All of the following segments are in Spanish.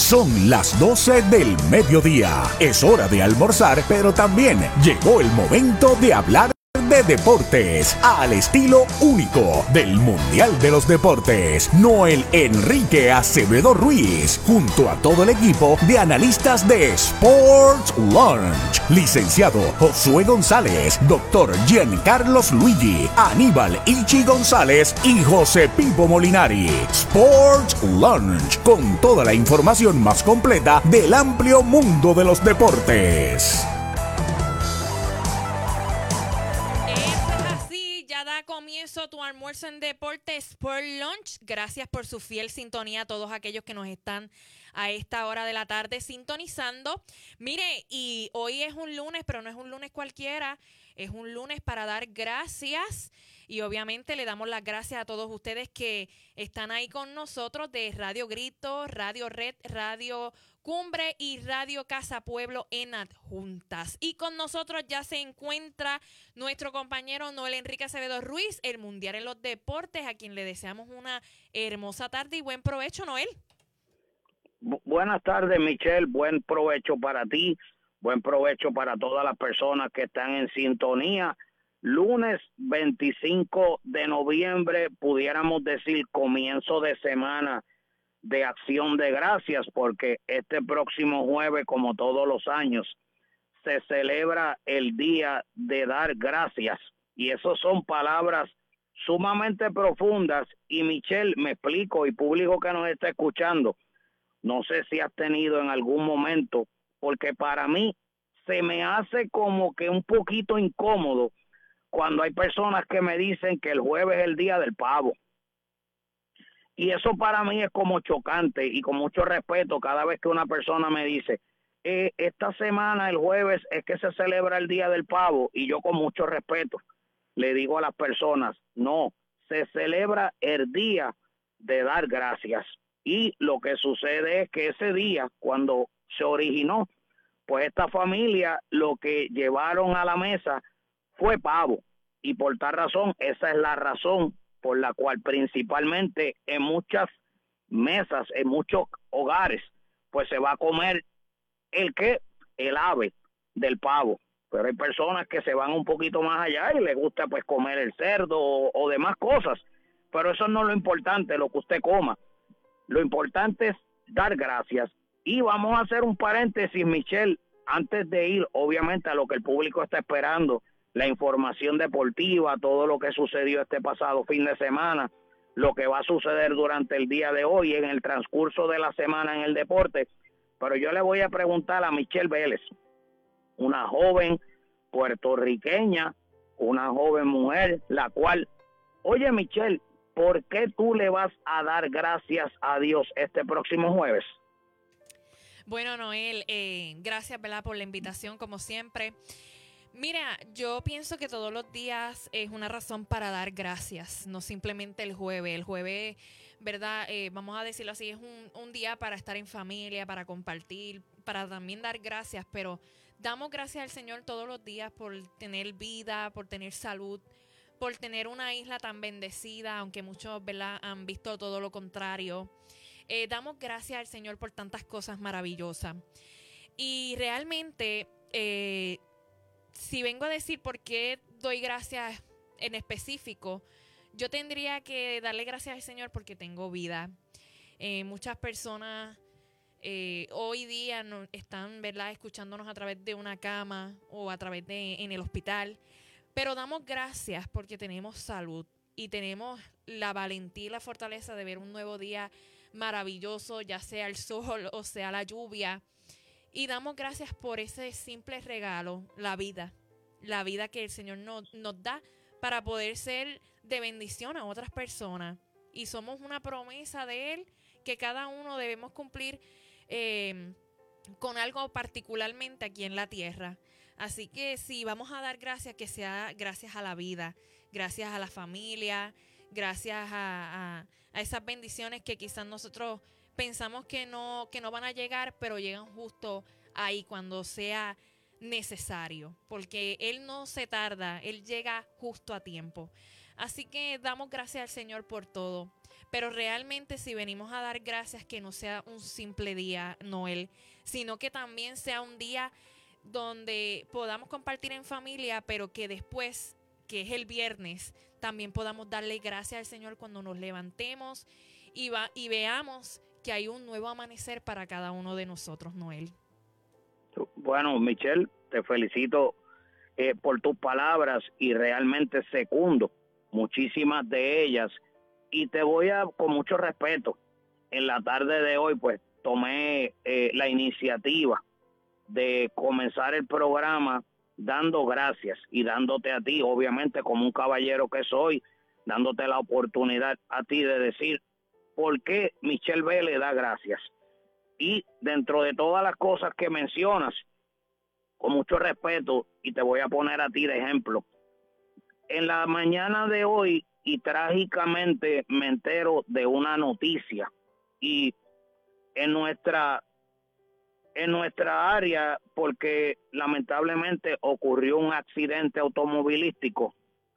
Son las 12 del mediodía. Es hora de almorzar, pero también llegó el momento de hablar de deportes al estilo único del Mundial de los Deportes. Noel Enrique Acevedo Ruiz, junto a todo el equipo de analistas de Sports Lunch. Licenciado Josué González, doctor Giancarlos Luigi, Aníbal Ichi González y José Pipo Molinari. Sports Lunch, con toda la información más completa del amplio mundo de los deportes. Comienzo tu almuerzo en Deportes Sport Lunch. Gracias por su fiel sintonía a todos aquellos que nos están a esta hora de la tarde sintonizando. Mire, y hoy es un lunes, pero no es un lunes cualquiera. Es un lunes para dar gracias. Y obviamente le damos las gracias a todos ustedes que están ahí con nosotros de Radio Grito, Radio Red, Radio Cumbre y Radio Casa Pueblo en adjuntas. Y con nosotros ya se encuentra nuestro compañero Noel Enrique Acevedo Ruiz, el Mundial en los Deportes, a quien le deseamos una hermosa tarde y buen provecho, Noel. Buenas tardes, Michelle. Buen provecho para ti, buen provecho para todas las personas que están en sintonía. Lunes 25 de noviembre, pudiéramos decir comienzo de semana de acción de gracias, porque este próximo jueves, como todos los años, se celebra el Día de Dar Gracias. Y eso son palabras sumamente profundas. Y Michelle, me explico, y público que nos está escuchando, no sé si has tenido en algún momento, porque para mí se me hace como que un poquito incómodo cuando hay personas que me dicen que el jueves es el día del pavo. Y eso para mí es como chocante, y con mucho respeto cada vez que una persona me dice, esta semana, el jueves, es que se celebra el día del pavo, y yo con mucho respeto le digo a las personas, no, se celebra el día de dar gracias. Y lo que sucede es que ese día, cuando se originó, pues esta familia lo que llevaron a la mesa fue pavo, y por tal razón, esa es la razón por la cual principalmente en muchas mesas, en muchos hogares, pues se va a comer el ave del pavo. Pero hay personas que se van un poquito más allá y les gusta pues comer el cerdo o demás cosas, pero eso no es lo importante, lo que usted coma. Lo importante es dar gracias. Y vamos a hacer un paréntesis, Michelle, antes de ir obviamente a lo que el público está esperando, la información deportiva, todo lo que sucedió este pasado fin de semana, lo que va a suceder durante el día de hoy, en el transcurso de la semana en el deporte. Pero yo le voy a preguntar a Michelle Vélez, una joven puertorriqueña, una joven mujer, la cual, oye Michelle, ¿por qué tú le vas a dar gracias a Dios este próximo jueves? Bueno, Noel, gracias, ¿verdad?, por la invitación, como siempre. Mira, yo pienso que todos los días es una razón para dar gracias, no simplemente el jueves. El jueves, ¿verdad? Vamos a decirlo así, es un día para estar en familia, para compartir, para también dar gracias, pero damos gracias al Señor todos los días por tener vida, por tener salud, por tener una isla tan bendecida, aunque muchos, ¿verdad?, han visto todo lo contrario. Damos gracias al Señor por tantas cosas maravillosas. Y realmente, si vengo a decir por qué doy gracias en específico, yo tendría que darle gracias al Señor porque tengo vida. Muchas personas hoy día no, están, ¿verdad?, escuchándonos a través de una cama o a través de en el hospital, pero damos gracias porque tenemos salud y tenemos la valentía y la fortaleza de ver un nuevo día maravilloso, ya sea el sol o sea la lluvia. Y damos gracias por ese simple regalo, la vida que el Señor nos da para poder ser de bendición a otras personas. Y somos una promesa de Él que cada uno debemos cumplir con algo particularmente aquí en la tierra. Así que si vamos a dar gracias, que sea gracias a la vida, gracias a la familia, gracias a esas bendiciones que quizás nosotros pensamos que no van a llegar, pero llegan justo ahí cuando sea necesario, porque Él no se tarda, Él llega justo a tiempo. Así que damos gracias al Señor por todo. pero realmente si venimos a dar gracias, que no sea un simple día, Noel, sino que también sea un día donde podamos compartir en familia, pero que después, que es el viernes, también podamos darle gracias al Señor cuando nos levantemos y veamos que hay un nuevo amanecer para cada uno de nosotros, Noel. Bueno, Michelle, te felicito por tus palabras y realmente secundo muchísimas de ellas, y te voy a, con mucho respeto, en la tarde de hoy pues tomé la iniciativa de comenzar el programa dando gracias y dándote a ti, obviamente como un caballero que soy, dándote la oportunidad a ti de decir por qué Michelle B. le da gracias. Y dentro de todas las cosas que mencionas, con mucho respeto, y te voy a poner a ti de ejemplo, en la mañana de hoy, y trágicamente me entero de una noticia, y en nuestra área, porque lamentablemente ocurrió un accidente automovilístico,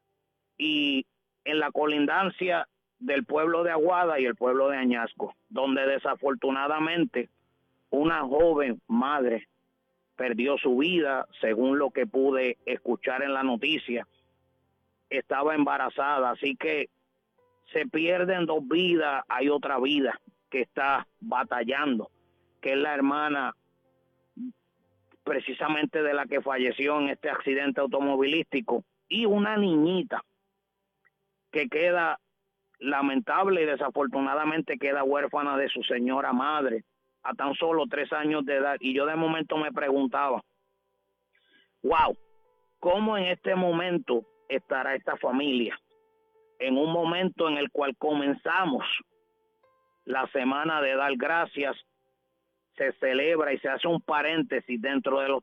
y en la colindancia del pueblo de Aguada y el pueblo de Añasco, donde desafortunadamente una joven madre perdió su vida, según lo que pude escuchar en la noticia. Estaba embarazada, así que se pierden dos vidas. Hay otra vida que está batallando, que es la hermana precisamente de la que falleció en este accidente automovilístico, y una niñita que queda, lamentable y desafortunadamente, queda huérfana de su señora madre a tan solo 3 años de edad. Y yo de momento me preguntaba, wow, ¿cómo en este momento estará esta familia? En un momento en el cual comenzamos la semana de dar gracias, se celebra y se hace un paréntesis, dentro de los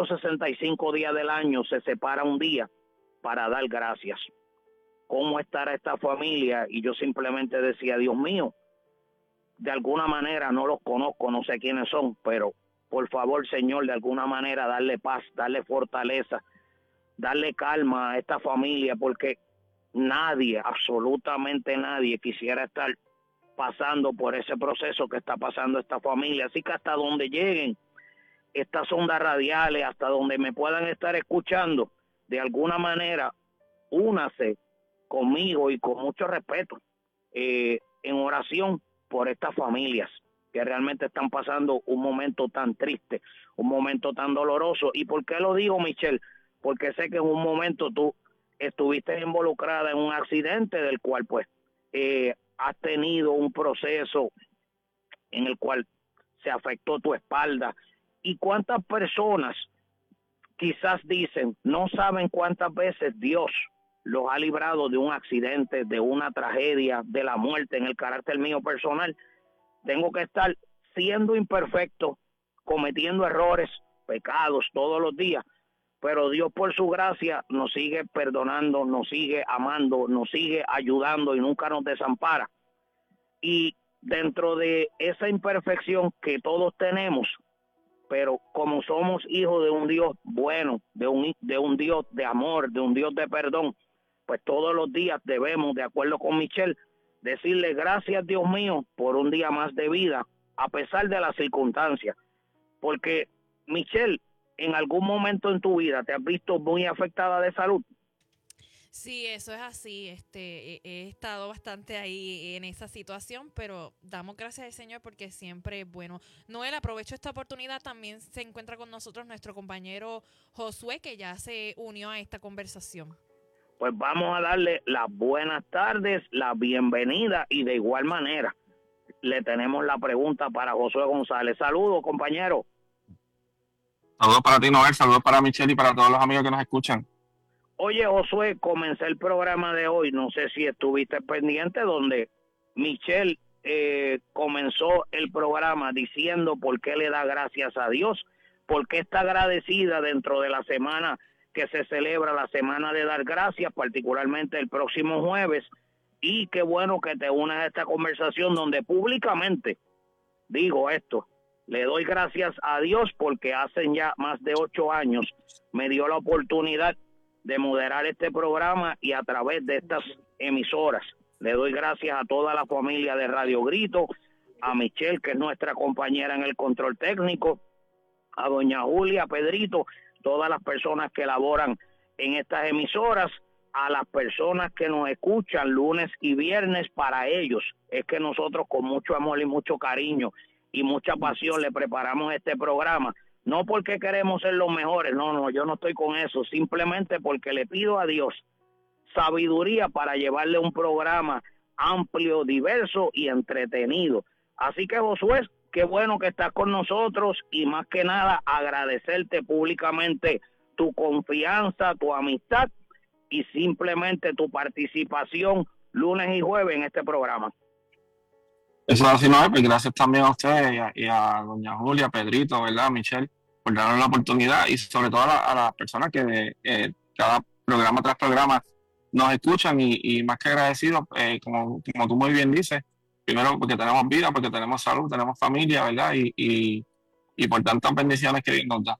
365 días del año se separa un día para dar gracias. ¿Cómo estará esta familia? Y yo simplemente decía, Dios mío, de alguna manera no los conozco, no sé quiénes son, pero por favor, Señor, de alguna manera darle paz, darle fortaleza, darle calma a esta familia, porque nadie, absolutamente nadie quisiera estar pasando por ese proceso que está pasando esta familia. Así que hasta donde lleguen estas ondas radiales, hasta donde me puedan estar escuchando, de alguna manera, únase conmigo y con mucho respeto en oración por estas familias que realmente están pasando un momento tan triste, un momento tan doloroso. ¿Y por qué lo digo, Michelle? Porque sé que en un momento tú estuviste involucrada en un accidente del cual pues has tenido un proceso en el cual se afectó tu espalda. ¿Y cuántas personas quizás dicen, no saben cuántas veces Dios los ha librado de un accidente, de una tragedia, de la muerte? En el carácter mío personal, tengo que estar siendo imperfecto, cometiendo errores, pecados todos los días, pero Dios por su gracia nos sigue perdonando, nos sigue amando, nos sigue ayudando y nunca nos desampara. Y dentro de esa imperfección que todos tenemos, pero como somos hijos de un Dios bueno, de un Dios de amor, de un Dios de perdón, pues todos los días debemos, de acuerdo con Michelle, decirle gracias, Dios mío, por un día más de vida, a pesar de las circunstancias. Porque, Michelle, ¿en algún momento en tu vida te has visto muy afectada de salud? Sí, eso es así. He estado bastante ahí en esa situación, pero damos gracias al Señor porque siempre es bueno. Noel, aprovecho esta oportunidad. También se encuentra con nosotros nuestro compañero Josué, que ya se unió a esta conversación. Pues vamos a darle las buenas tardes, la bienvenida, y de igual manera le tenemos la pregunta para Josué González. Saludos, compañero. Saludos para ti, Noel, saludos para Michelle y para todos los amigos que nos escuchan. Oye, Josué, comencé el programa de hoy, no sé si estuviste pendiente, donde Michelle comenzó el programa diciendo por qué le da gracias a Dios, por qué está agradecida dentro de la semana que se celebra, la semana de dar gracias, particularmente el próximo jueves. Y qué bueno que te unas a esta conversación donde públicamente digo esto: le doy gracias a Dios porque hace ya más de 8 años me dio la oportunidad de moderar este programa, y a través de estas emisoras Le doy gracias a toda la familia de Radio Grito, a Michelle, que es nuestra compañera en el control técnico, a doña Julia, a Pedrito, todas las personas que laboran en estas emisoras, a las personas que nos escuchan lunes y viernes. Para ellos es que nosotros con mucho amor y mucho cariño y mucha pasión le preparamos este programa, no porque queremos ser los mejores, no, yo no estoy con eso, simplemente porque le pido a Dios sabiduría para llevarle un programa amplio, diverso y entretenido. Así que, Josué, qué bueno que estás con nosotros y más que nada agradecerte públicamente tu confianza, tu amistad y simplemente tu participación lunes y jueves en este programa. Eso es así, Noel, pues gracias también a ustedes y a doña Julia, Pedrito, ¿verdad? Michelle, por darnos la oportunidad y sobre todo a las personas que cada programa tras programa nos escuchan y más que agradecidos, como tú muy bien dices, primero porque tenemos vida, porque tenemos salud, tenemos familia, ¿verdad? Y por tantas bendiciones que Dios nos da.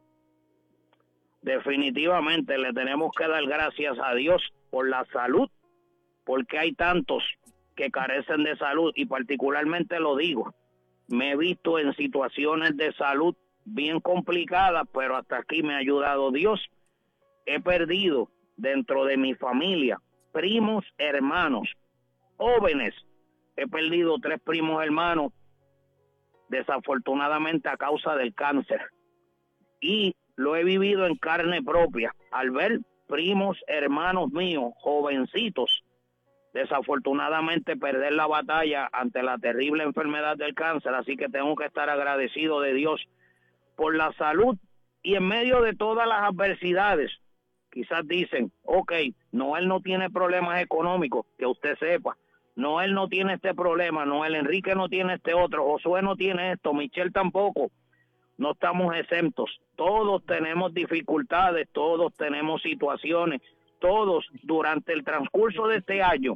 Definitivamente le tenemos que dar gracias a Dios por la salud, porque hay tantos que carecen de salud y particularmente lo digo, me he visto en situaciones de salud bien complicadas, pero hasta aquí me ha ayudado Dios. He perdido dentro de mi familia primos, hermanos, jóvenes. He perdido 3 primos hermanos desafortunadamente a causa del cáncer y lo he vivido en carne propia al ver primos, hermanos míos, jovencitos, desafortunadamente perder la batalla ante la terrible enfermedad del cáncer. Así que tengo que estar agradecido de Dios por la salud y en medio de todas las adversidades. Quizás dicen, ok, Noel no tiene problemas económicos, que usted sepa. Noel no tiene este problema, Noel Enrique no tiene este otro, Josué no tiene esto, Michelle tampoco. No estamos exentos. Todos tenemos dificultades, todos tenemos situaciones, todos durante el transcurso de este año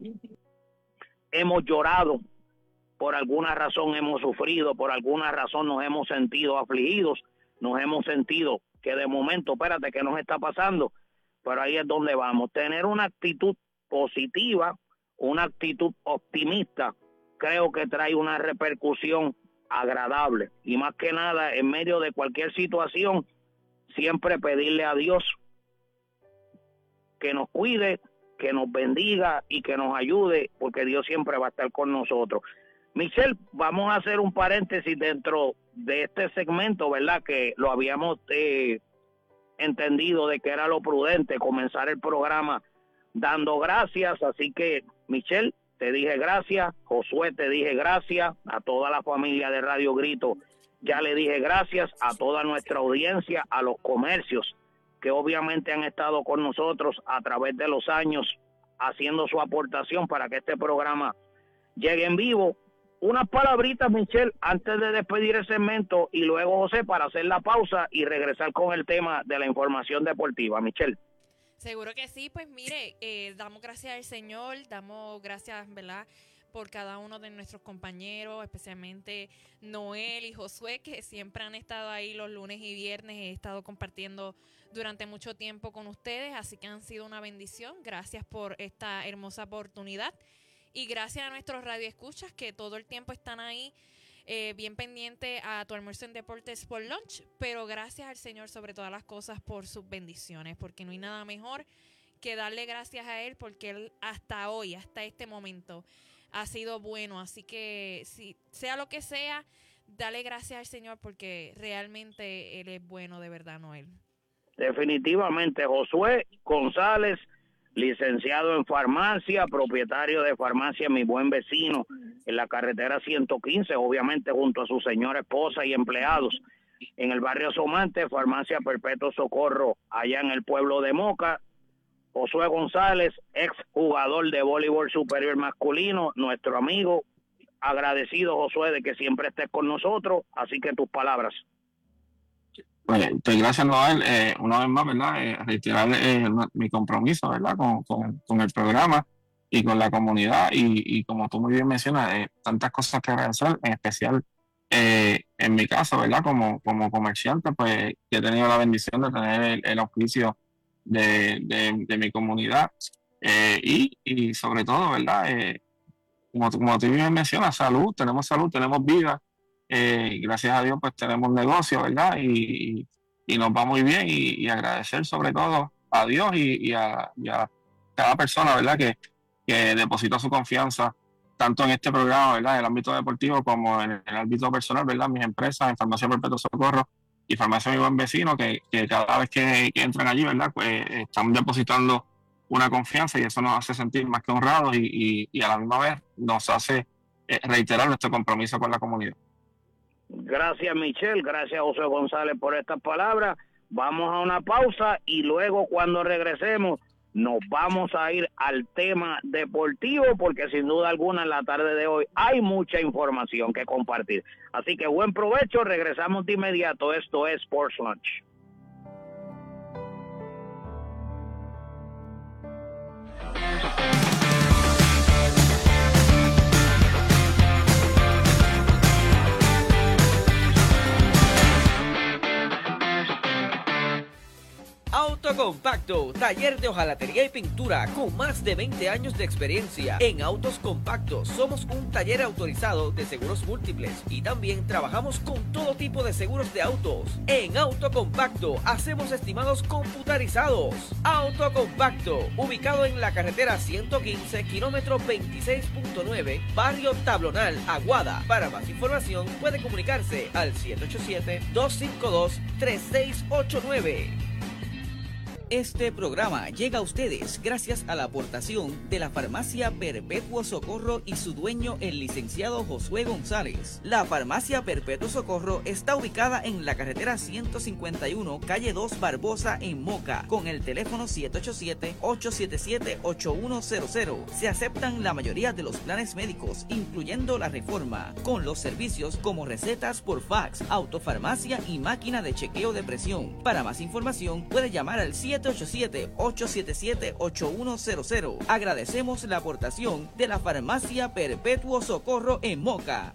hemos llorado, por alguna razón hemos sufrido, por alguna razón nos hemos sentido afligidos, nos hemos sentido que de momento, espérate, ¿qué nos está pasando? Pero ahí es donde vamos. Tener una actitud positiva, una actitud optimista, creo que trae una repercusión agradable. Y más que nada, en medio de cualquier situación, siempre pedirle a Dios que nos cuide, que nos bendiga y que nos ayude, porque Dios siempre va a estar con nosotros. Michelle, vamos a hacer un paréntesis dentro de este segmento, ¿verdad? Que lo habíamos entendido de que era lo prudente comenzar el programa dando gracias. Así que, Michelle, te dije gracias, Josué, te dije gracias, a toda la familia de Radio Grito ya le dije gracias, a toda nuestra audiencia, a los comercios que obviamente han estado con nosotros a través de los años haciendo su aportación para que este programa llegue en vivo. Unas palabritas, Michelle, antes de despedir el segmento y luego José para hacer la pausa y regresar con el tema de la información deportiva. Michelle. Seguro que sí, pues mire, damos gracias al Señor, damos gracias, ¿verdad?, por cada uno de nuestros compañeros, especialmente Noel y Josué, que siempre han estado ahí los lunes y viernes. He estado compartiendo durante mucho tiempo con ustedes, así que han sido una bendición. Gracias por esta hermosa oportunidad y gracias a nuestros radioescuchas que todo el tiempo están ahí bien pendiente a Tu Almuerzo en Deportes por Lunch, pero gracias al Señor sobre todas las cosas por sus bendiciones, porque no hay nada mejor que darle gracias a Él, porque Él hasta hoy, hasta este momento, ha sido bueno. Así que si sea lo que sea, dale gracias al Señor, porque realmente Él es bueno de verdad, Noel. Definitivamente. Josué González, licenciado en farmacia, propietario de farmacia Mi Buen Vecino en la carretera 115, obviamente junto a su señora esposa y empleados en el barrio Somante, farmacia Perpetuo Socorro allá en el pueblo de Moca. Josué González, ex jugador de voleibol superior masculino, nuestro amigo, agradecido, Josué, de que siempre estés con nosotros, así que tus palabras. Pues gracias, Noel, una vez más, ¿verdad? Reiterar mi compromiso, ¿verdad? Con el programa y con la comunidad y como tú muy bien mencionas, tantas cosas que agradecer, en especial en mi caso, ¿verdad? Como comerciante, pues que he tenido la bendición de tener el auspicio de mi comunidad y sobre todo, ¿verdad? como tú bien mencionas, salud, tenemos vida. Gracias a Dios, pues tenemos negocio, ¿verdad? Y nos va muy bien y agradecer sobre todo a Dios y a cada persona, ¿verdad? Que deposita su confianza tanto en este programa, ¿verdad? En el ámbito deportivo como en el ámbito personal, ¿verdad? Mis empresas, en Farmacia Perpetuo Socorro y Farmacia Mi Buen Vecino, que cada vez que entran allí, ¿verdad? Pues están depositando una confianza y eso nos hace sentir más que honrados y a la misma vez nos hace reiterar nuestro compromiso con la comunidad. Gracias, Michelle. Gracias, José González, por estas palabras. Vamos a una pausa y luego cuando regresemos nos vamos a ir al tema deportivo porque sin duda alguna en la tarde de hoy hay mucha información que compartir. Así que buen provecho, regresamos de inmediato. Esto es Sports Lunch. Autocompacto, taller de hojalatería y pintura con más de 20 años de experiencia. En Autos Compactos somos un taller autorizado de seguros múltiples y también trabajamos con todo tipo de seguros de autos. En Autocompacto hacemos estimados computarizados. Autocompacto, ubicado en la carretera 115, kilómetro 26.9, barrio Tablonal, Aguada. Para más información puede comunicarse al 787-252-3689. Este programa llega a ustedes gracias a la aportación de la Farmacia Perpetuo Socorro y su dueño, el licenciado Josué González. La Farmacia Perpetuo Socorro está ubicada en la carretera 151, calle 2 Barbosa, en Moca, con el teléfono 787-877-8100. Se aceptan la mayoría de los planes médicos, incluyendo la Reforma, con los servicios como recetas por fax, autofarmacia y máquina de chequeo de presión. Para más información, puede llamar al 787-877-8100. Agradecemos la aportación de la Farmacia Perpetuo Socorro en Moca.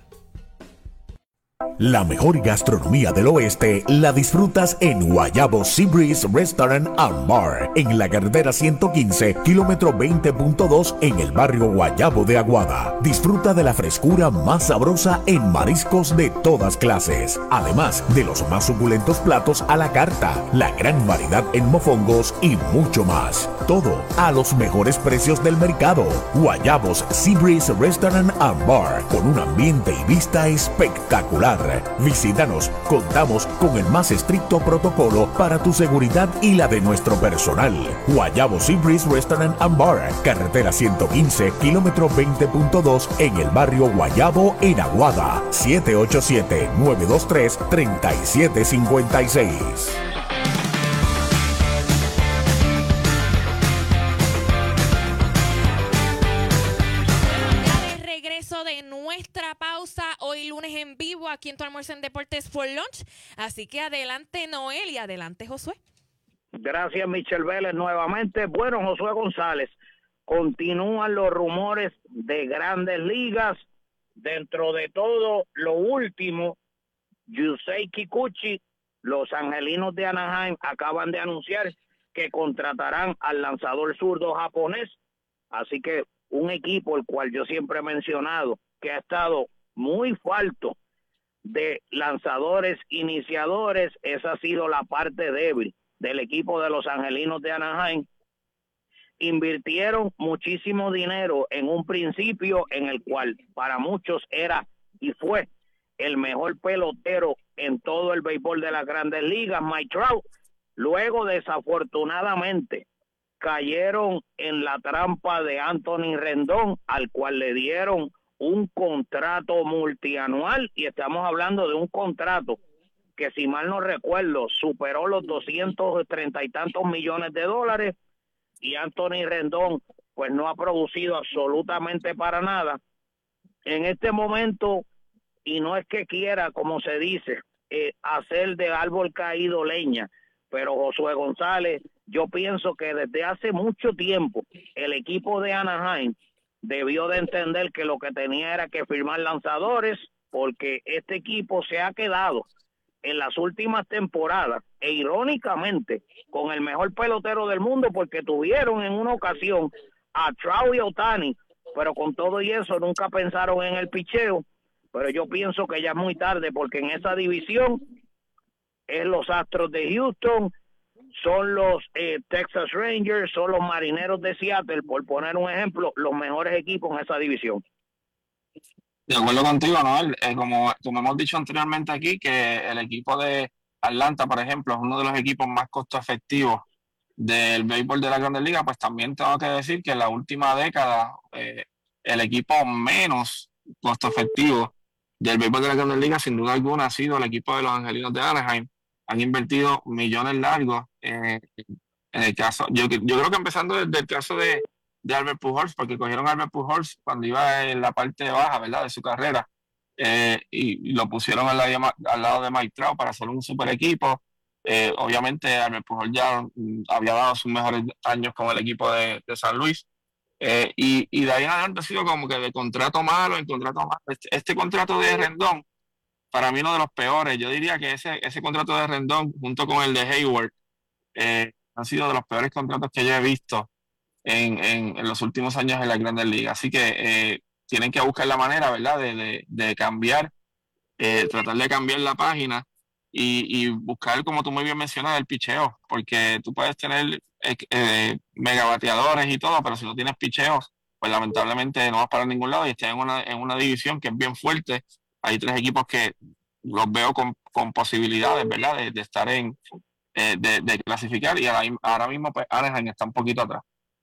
La mejor gastronomía del oeste la disfrutas en Guayabo Sea Breeze Restaurant and Bar, en la carretera 115, kilómetro 20.2, en el barrio Guayabo de Aguada. Disfruta de la frescura más sabrosa en mariscos de todas clases, además de los más suculentos platos a la carta, la gran variedad en mofongos y mucho más. Todo a los mejores precios del mercado. Guayabos Sea Breeze Restaurant and Bar, con un ambiente y vista espectacular. Visítanos, contamos con el más estricto protocolo para tu seguridad y la de nuestro personal. Guayabo Sea Breeze Restaurant and Bar, carretera 115, kilómetro 20.2, en el barrio Guayabo, en Aguada. 787-923-3756. Hoy lunes en vivo aquí en Tu Almuerzo en Deportes for Lunch. Así que adelante Noel y adelante Josué. Gracias Michelle Vélez nuevamente. Bueno, Josué González, continúan los rumores de Grandes Ligas. Dentro de todo, lo último, Yusei Kikuchi, los Angelinos de Anaheim acaban de anunciar que contratarán al lanzador zurdo japonés. Así que un equipo el cual yo siempre he mencionado que ha estado muy falto de lanzadores iniciadores, esa ha sido la parte débil del equipo de los Angelinos de Anaheim. Invirtieron muchísimo dinero en un principio en el cual para muchos era y fue el mejor pelotero en todo el béisbol de las Grandes Ligas, Mike Trout. Luego, desafortunadamente, cayeron en la trampa de Anthony Rendón, al cual le dieron un contrato multianual, y estamos hablando de un contrato que, si mal no recuerdo, superó los 230 y tantos millones de dólares, y Anthony Rendón pues no ha producido absolutamente para nada en este momento. Y no es que quiera, como se dice, hacer de árbol caído leña, pero Josué González, yo pienso que desde hace mucho tiempo el equipo de Anaheim debió de entender que lo que tenía era que firmar lanzadores, porque este equipo se ha quedado en las últimas temporadas, e irónicamente, con el mejor pelotero del mundo, porque tuvieron en una ocasión a Trout y Ohtani pero con todo y eso nunca pensaron en el picheo, pero yo pienso que ya es muy tarde porque en esa división es los Astros de Houston, son los Texas Rangers, son los Marineros de Seattle, por poner un ejemplo, los mejores equipos en esa división. De acuerdo contigo, Noel. Como hemos dicho anteriormente aquí, que el equipo de Atlanta, por ejemplo, es uno de los equipos más costo efectivos del béisbol de la Grandes Ligas, pues también tengo que decir que en la última década el equipo menos costo efectivo del béisbol de la Grandes Ligas, sin duda alguna, ha sido el equipo de los Angelinos de Anaheim. Han invertido millones largos en el caso, yo creo que empezando desde el caso de Albert Pujols, porque cogieron a Albert Pujols cuando iba en la parte baja, ¿verdad?, de su carrera, y lo pusieron al lado de Mike Trout para hacer un super equipo. Obviamente Albert Pujols ya había dado sus mejores años con el equipo de San Luis, y de ahí en adelante ha sido como que de contrato malo en contrato malo. Este contrato de Rendón, para mí uno de los peores. Yo diría que ese contrato de Rendón junto con el de Hayward han sido de los peores contratos que yo he visto en los últimos años en la Grandes Ligas. Así que tienen que buscar la manera, ¿verdad?, de cambiar, tratar de cambiar la página y buscar, como tú muy bien mencionas, el picheo, porque tú puedes tener megabateadores y todo, pero si no tienes picheos, pues lamentablemente no vas para ningún lado y estás en una división que es bien fuerte. Hay 3 equipos que los veo con posibilidades, ¿verdad?, de estar de clasificar, y ahora mismo pues Anaheim está un poquito atrás.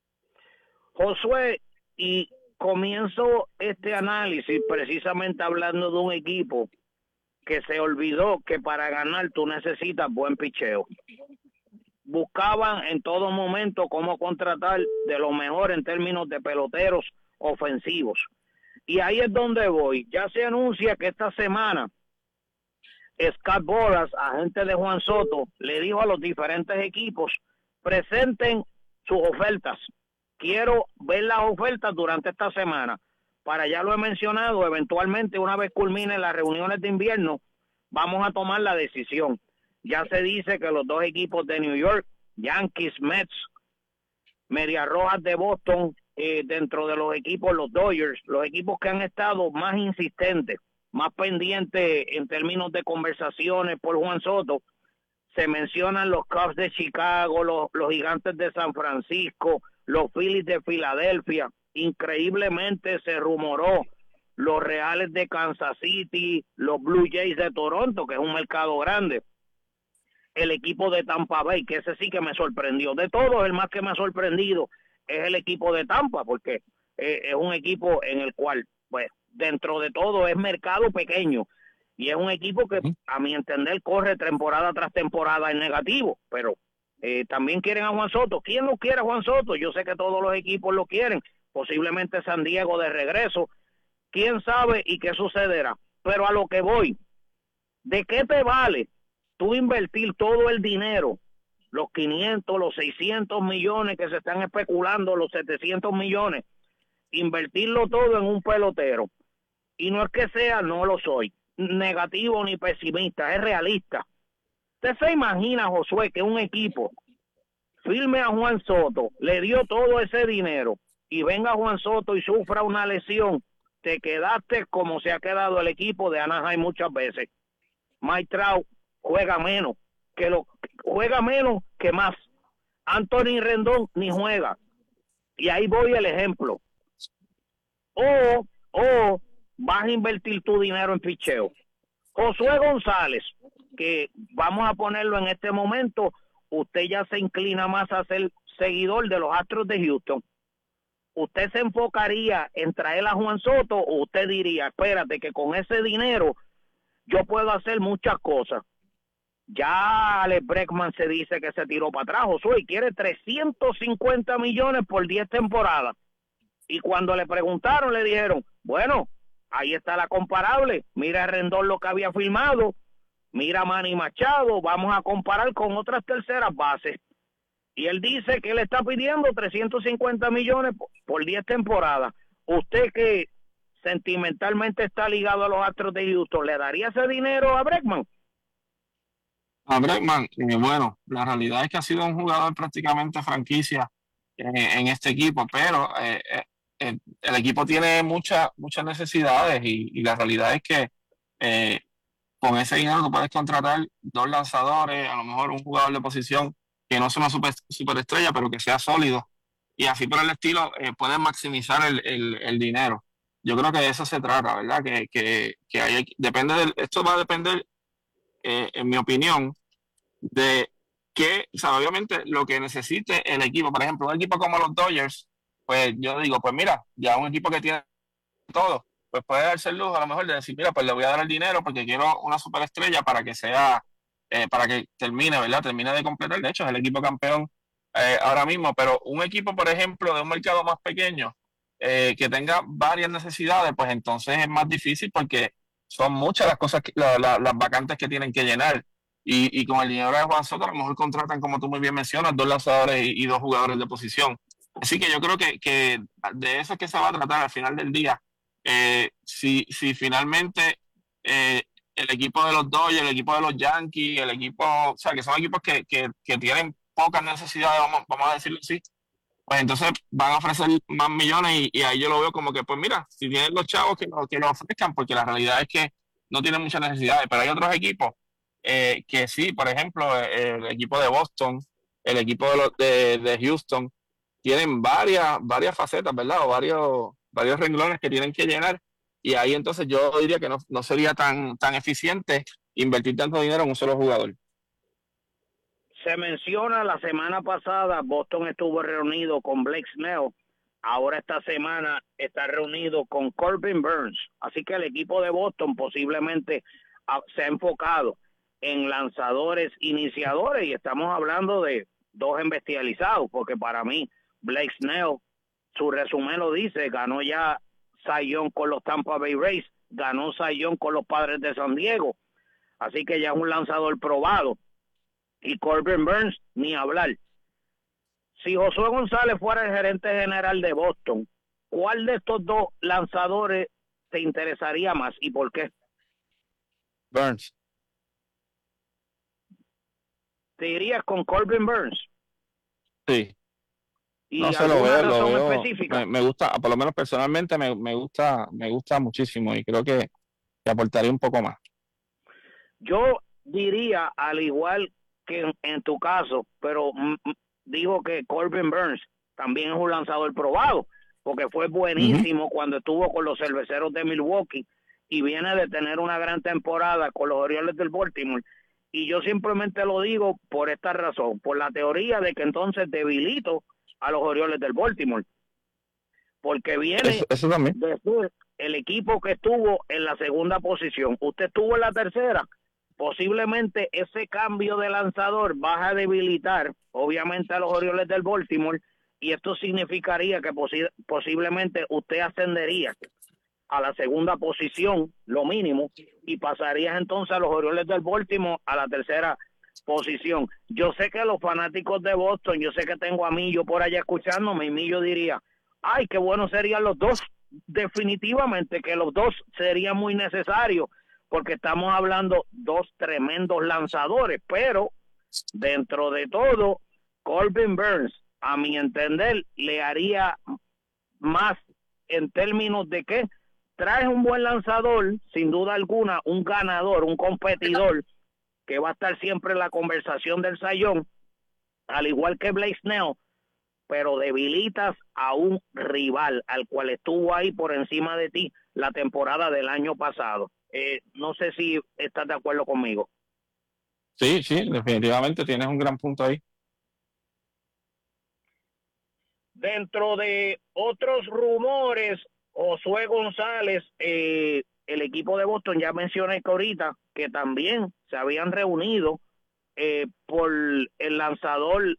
Josué, y comienzo este análisis precisamente hablando de un equipo que se olvidó que para ganar tú necesitas buen picheo. Buscaban en todo momento cómo contratar de lo mejor en términos de peloteros ofensivos. Y ahí es donde voy. Ya se anuncia que esta semana Scott Boras, agente de Juan Soto, le dijo a los diferentes equipos, presenten sus ofertas. Quiero ver las ofertas durante esta semana. Para ya lo he mencionado, eventualmente una vez culminen las reuniones de invierno, vamos a tomar la decisión. Ya se dice que los 2 equipos de New York, Yankees, Mets, Medias Rojas de Boston, dentro de los equipos, los Dodgers, los equipos que han estado más insistentes, más pendientes en términos de conversaciones por Juan Soto, se mencionan los Cubs de Chicago, los Gigantes de San Francisco, los Phillies de Filadelfia. Increíblemente se rumoró los Reales de Kansas City, los Blue Jays de Toronto, que es un mercado grande, el equipo de Tampa Bay, que ese sí que me sorprendió. De todos, el más que me ha sorprendido es el equipo de Tampa, porque es un equipo en el cual, pues, dentro de todo es mercado pequeño, y es un equipo que, a mi entender, corre temporada tras temporada en negativo, pero también quieren a Juan Soto. ¿Quién no quiere a Juan Soto? Yo sé que todos los equipos lo quieren, posiblemente San Diego de regreso, quién sabe y qué sucederá. Pero a lo que voy, ¿de qué te vale tú invertir todo el dinero, los 500, los 600 millones que se están especulando, los 700 millones, invertirlo todo en un pelotero? Y no es que sea, no lo soy, negativo ni pesimista, es realista. ¿Usted se imagina, Josué, que un equipo firme a Juan Soto, le dio todo ese dinero, y venga Juan Soto y sufra una lesión? Te quedaste como se ha quedado el equipo de Anaheim muchas veces. Mike Trout juega menos que más. Anthony Rendón ni juega. Y ahí voy el ejemplo. O vas a invertir tu dinero en picheo. Josué González, que vamos a ponerlo en este momento, usted ya se inclina más a ser seguidor de los Astros de Houston. ¿Usted se enfocaría en traer a Juan Soto o usted diría, espérate, que con ese dinero yo puedo hacer muchas cosas? Ya Alex Bregman se dice que se tiró para atrás, Josué, y quiere 350 millones por 10 temporadas. Y cuando le preguntaron, le dijeron, bueno, ahí está la comparable. Mira a Rendón lo que había firmado, mira a Manny Machado, vamos a comparar con otras terceras bases. Y él dice que él está pidiendo 350 millones por 10 temporadas. Usted que sentimentalmente está ligado a los Astros de Houston, ¿le daría ese dinero a Bregman? A Bregman, bueno, la realidad es que ha sido un jugador prácticamente franquicia en este equipo, pero el equipo tiene muchas necesidades y la realidad es que con ese dinero tú puedes contratar 2 lanzadores, a lo mejor un jugador de posición que no sea una superestrella, pero que sea sólido. Y así por el estilo puedes maximizar el dinero. Yo creo que de eso se trata, ¿verdad? Esto va a depender, en mi opinión, de que, o sea, obviamente lo que necesite el equipo. Por ejemplo, un equipo como los Dodgers, pues yo digo, pues mira, ya un equipo que tiene todo, pues puede darse el lujo a lo mejor de decir, mira, pues le voy a dar el dinero porque quiero una superestrella para que sea, para que termine, ¿verdad? Termine de completar. De hecho, es el equipo campeón ahora mismo, pero un equipo, por ejemplo, de un mercado más pequeño, que tenga varias necesidades, pues entonces es más difícil porque son muchas las cosas, las vacantes que tienen que llenar. Y con el dinero de Juan Soto, a lo mejor contratan, como tú muy bien mencionas, 2 lanzadores y 2 jugadores de posición. Así que yo creo que de eso es que se va a tratar al final del día. Si finalmente el equipo de los Dodgers, el equipo de los Yankees, el equipo, o sea, que son equipos que tienen pocas necesidades, vamos a decirlo así, pues entonces van a ofrecer más millones y ahí yo lo veo como que, pues mira, si tienen los chavos que lo ofrezcan, porque la realidad es que no tienen muchas necesidades, pero hay otros equipos que sí, por ejemplo, el equipo de Boston, el equipo de Houston, tienen varias facetas, ¿verdad? O varios renglones que tienen que llenar, y ahí entonces yo diría que no sería tan eficiente invertir tanto dinero en un solo jugador. Se menciona la semana pasada, Boston estuvo reunido con Blake Snell. Ahora esta semana está reunido con Corbin Burns. Así que el equipo de Boston posiblemente se ha enfocado en lanzadores iniciadores y estamos hablando de 2 embestializados, porque para mí Blake Snell, su resumen lo dice, ganó ya Cy Young con los Tampa Bay Rays, ganó Cy Young con los Padres de San Diego, así que ya es un lanzador probado. Y Corbin Burns, ni hablar. Si Josué González fuera el gerente general de Boston, ¿cuál de estos 2 lanzadores te interesaría más y por qué? Burns. ¿Te irías con Corbin Burns? Sí. ¿Y no se lo veo, específica? me gusta, por lo menos personalmente me gusta muchísimo y creo que aportaría un poco más. Yo diría, al igual que en tu caso, pero digo que Corbin Burns también es un lanzador probado, porque fue buenísimo cuando estuvo con los Cerveceros de Milwaukee y viene de tener una gran temporada con los Orioles del Baltimore. Y yo simplemente lo digo por esta razón, por la teoría de que entonces debilito a los Orioles del Baltimore, porque viene eso también de ser el equipo que estuvo en la segunda posición, usted estuvo en la tercera. Posiblemente ese cambio de lanzador va a debilitar obviamente a los Orioles del Baltimore, y esto significaría que posiblemente usted ascendería a la segunda posición, lo mínimo, y pasarías entonces a los Orioles del Baltimore a la tercera posición. Yo sé que los fanáticos de Boston, yo sé que tengo a Millo por allá escuchándome, y Millo diría, ay, qué bueno serían los 2. Definitivamente que los 2 serían muy necesarios, porque estamos hablando 2 tremendos lanzadores, pero dentro de todo, Corbin Burns, a mi entender, le haría más en términos de que trae un buen lanzador, sin duda alguna, un ganador, un competidor, que va a estar siempre en la conversación del Cy Young, al igual que Blake Snell, pero debilitas a un rival al cual estuvo ahí por encima de ti la temporada del año pasado. No sé si estás de acuerdo conmigo. Sí, definitivamente tienes un gran punto ahí. Dentro de otros rumores, Josué González, el equipo de Boston, ya mencioné que ahorita que también se habían reunido por el lanzador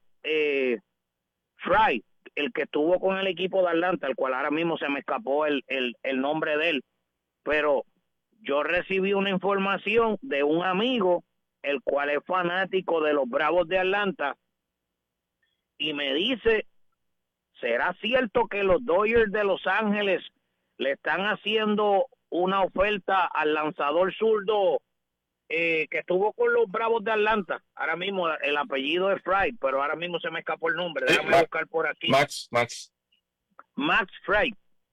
Fry, el que estuvo con el equipo de Atlanta, el cual ahora mismo se me escapó el nombre de él, pero yo recibí una información de un amigo, el cual es fanático de los Bravos de Atlanta, y me dice, ¿será cierto que los Dodgers de Los Ángeles le están haciendo una oferta al lanzador zurdo que estuvo con los Bravos de Atlanta? Ahora mismo el apellido es Fry, pero ahora mismo se me escapó el nombre. Déjame buscar por aquí. Max Fry.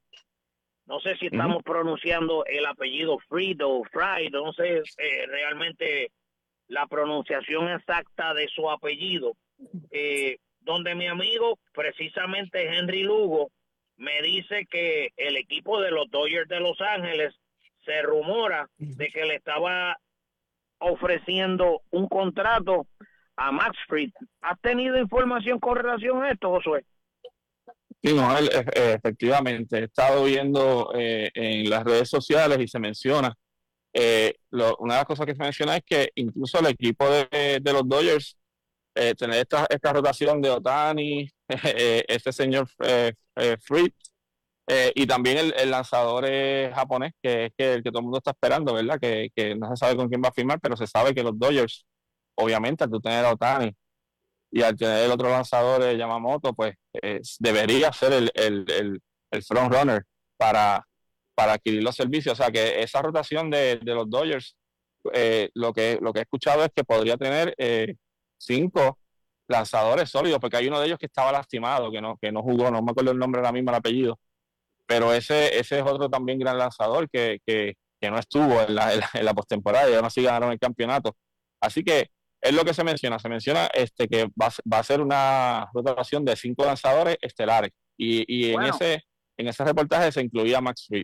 No sé si estamos pronunciando el apellido Fried o Fried, no sé realmente la pronunciación exacta de su apellido, donde mi amigo, precisamente Henry Lugo, me dice que el equipo de los Dodgers de Los Ángeles se rumora de que le estaba ofreciendo un contrato a Max Fried. ¿Has tenido información con relación a esto, Josué? Sí, no, efectivamente, he estado viendo en las redes sociales y se menciona, una de las cosas que se menciona es que incluso el equipo de los Dodgers, tener esta rotación de Ohtani, este señor Fried, y también el lanzador japonés, que es el que todo el mundo está esperando, ¿verdad? Que no se sabe con quién va a firmar, pero se sabe que los Dodgers, obviamente, al tú tener a Ohtani y al tener el otro lanzador, Yamamoto, pues debería ser el front runner para adquirir los servicios. O sea que esa rotación de los Dodgers, lo que he escuchado es que podría tener 5 lanzadores sólidos, porque hay uno de ellos que estaba lastimado, que no jugó, no me acuerdo el nombre ahora mismo, el apellido, pero ese es otro también gran lanzador que no estuvo en la postemporada y aún así ganaron el campeonato. Así que es lo que se menciona que va a ser una rotación de 5 lanzadores estelares, y bueno, en ese reportaje se incluía Max Fried.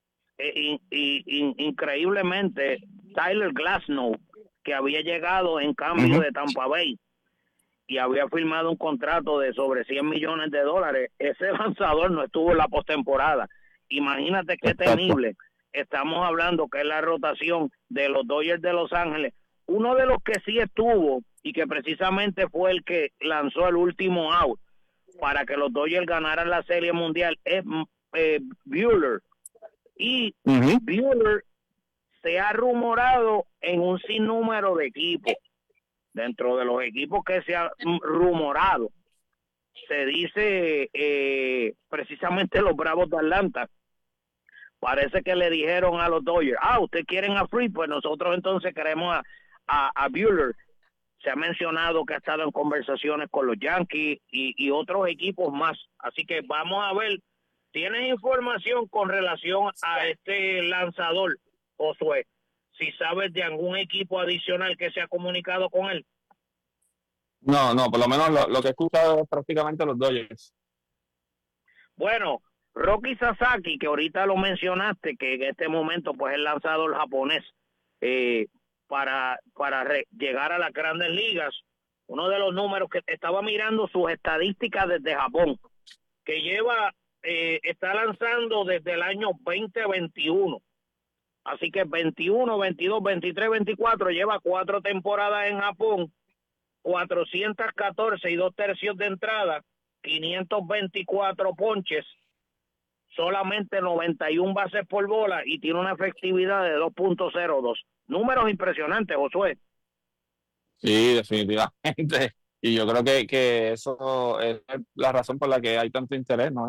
Increíblemente, Tyler Glasnow, que había llegado en cambio de Tampa Bay y había firmado un contrato de sobre $100 millones, ese lanzador no estuvo en la postemporada. Imagínate qué temible estamos hablando, que es la rotación de los Dodgers de Los Ángeles. Uno de los que sí estuvo y que precisamente fue el que lanzó el último out para que los Dodgers ganaran la Serie Mundial es Buehler. Y Buehler se ha rumorado en un sinnúmero de equipos. Dentro de los equipos que se ha rumorado, se dice precisamente los Bravos de Atlanta. Parece que le dijeron a los Dodgers, ¿ustedes quieren a Fried? Pues nosotros entonces queremos a Buehler. Se ha mencionado que ha estado en conversaciones con los Yankees y otros equipos más. Así que vamos a ver. ¿Tienes información con relación a este lanzador, Josué? Si sabes de algún equipo adicional que se ha comunicado con él. No, por lo menos lo que he escuchado es prácticamente los Dodgers. Bueno, Roki Sasaki, que ahorita lo mencionaste, que en este momento pues es el lanzador japonés para llegar a las grandes ligas. Uno de los números que estaba mirando sus estadísticas desde Japón, que está lanzando desde el año 2021. Así que 21, 22, 23, 24, lleva 4 temporadas en Japón, 414 y 2 tercios de entrada, 524 ponches, solamente 91 bases por bola y tiene una efectividad de 2.02. Números impresionantes, Josué. Sí, definitivamente. Y yo creo que eso es la razón por la que hay tanto interés, ¿no?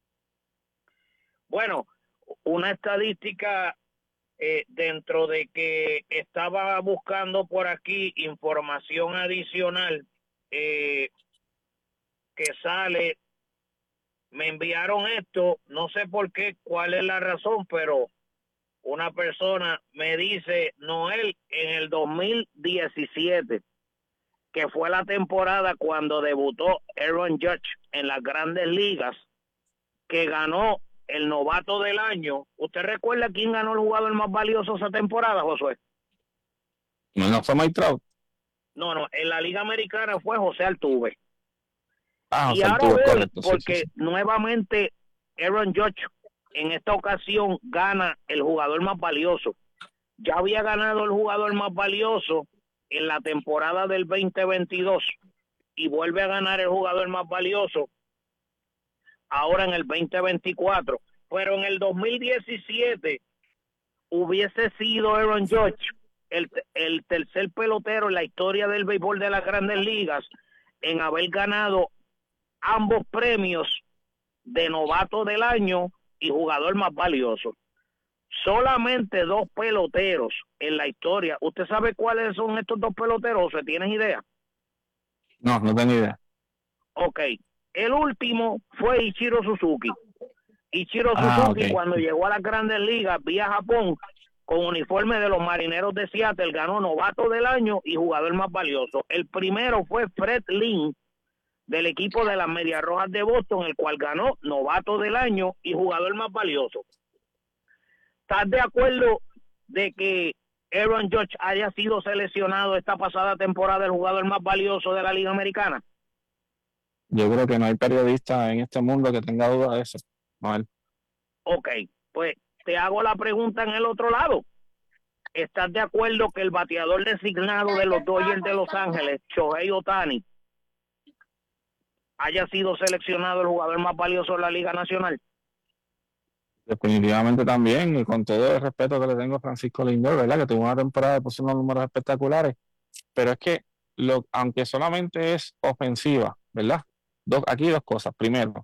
Bueno, una estadística dentro de que estaba buscando por aquí información adicional que sale, me enviaron esto, no sé por qué, cuál es la razón, pero una persona me dice, Noel, en el 2017, que fue la temporada cuando debutó Aaron Judge en las grandes ligas, que ganó el novato del año. ¿Usted recuerda quién ganó el jugador más valioso esa temporada, Josué? No fue Mike Trout. No, en la Liga Americana fue José Altuve. Y ahora Altuve, correcto, porque nuevamente Aaron Judge en esta ocasión gana el jugador más valioso. Ya había ganado el jugador más valioso en la temporada del 2022 y vuelve a ganar el jugador más valioso ahora en el 2024, pero en el 2017 hubiese sido Aaron Judge el tercer pelotero en la historia del béisbol de las grandes ligas en haber ganado ambos premios de novato del año y jugador más valioso. Solamente 2 peloteros en la historia. ¿Usted sabe cuáles son estos 2 peloteros? ¿Se tienes idea? No tengo idea. Ok. El último fue Ichiro Suzuki, Ichiro Suzuki, ok. cuando llegó a las Grandes Ligas vía Japón con uniforme de los Marineros de Seattle, ganó novato del año y jugador más valioso. El primero fue Fred Lynn del equipo de las Medias Rojas de Boston, el cual ganó novato del año y jugador más valioso. ¿Estás de acuerdo de que Aaron Judge haya sido seleccionado esta pasada temporada el jugador más valioso de la Liga Americana? Yo creo que no hay periodista en este mundo que tenga duda de eso. Noel. Ok, pues te hago la pregunta en el otro lado. ¿Estás de acuerdo que el bateador designado de los Dodgers de Los Ángeles, Shohei Ohtani, haya sido seleccionado el jugador más valioso de la Liga Nacional? Definitivamente también, y con todo el respeto que le tengo a Francisco Lindor, ¿verdad? Que tuvo una temporada de puso unos números espectaculares, pero es que aunque solamente es ofensiva, ¿verdad? Aquí dos cosas. Primero,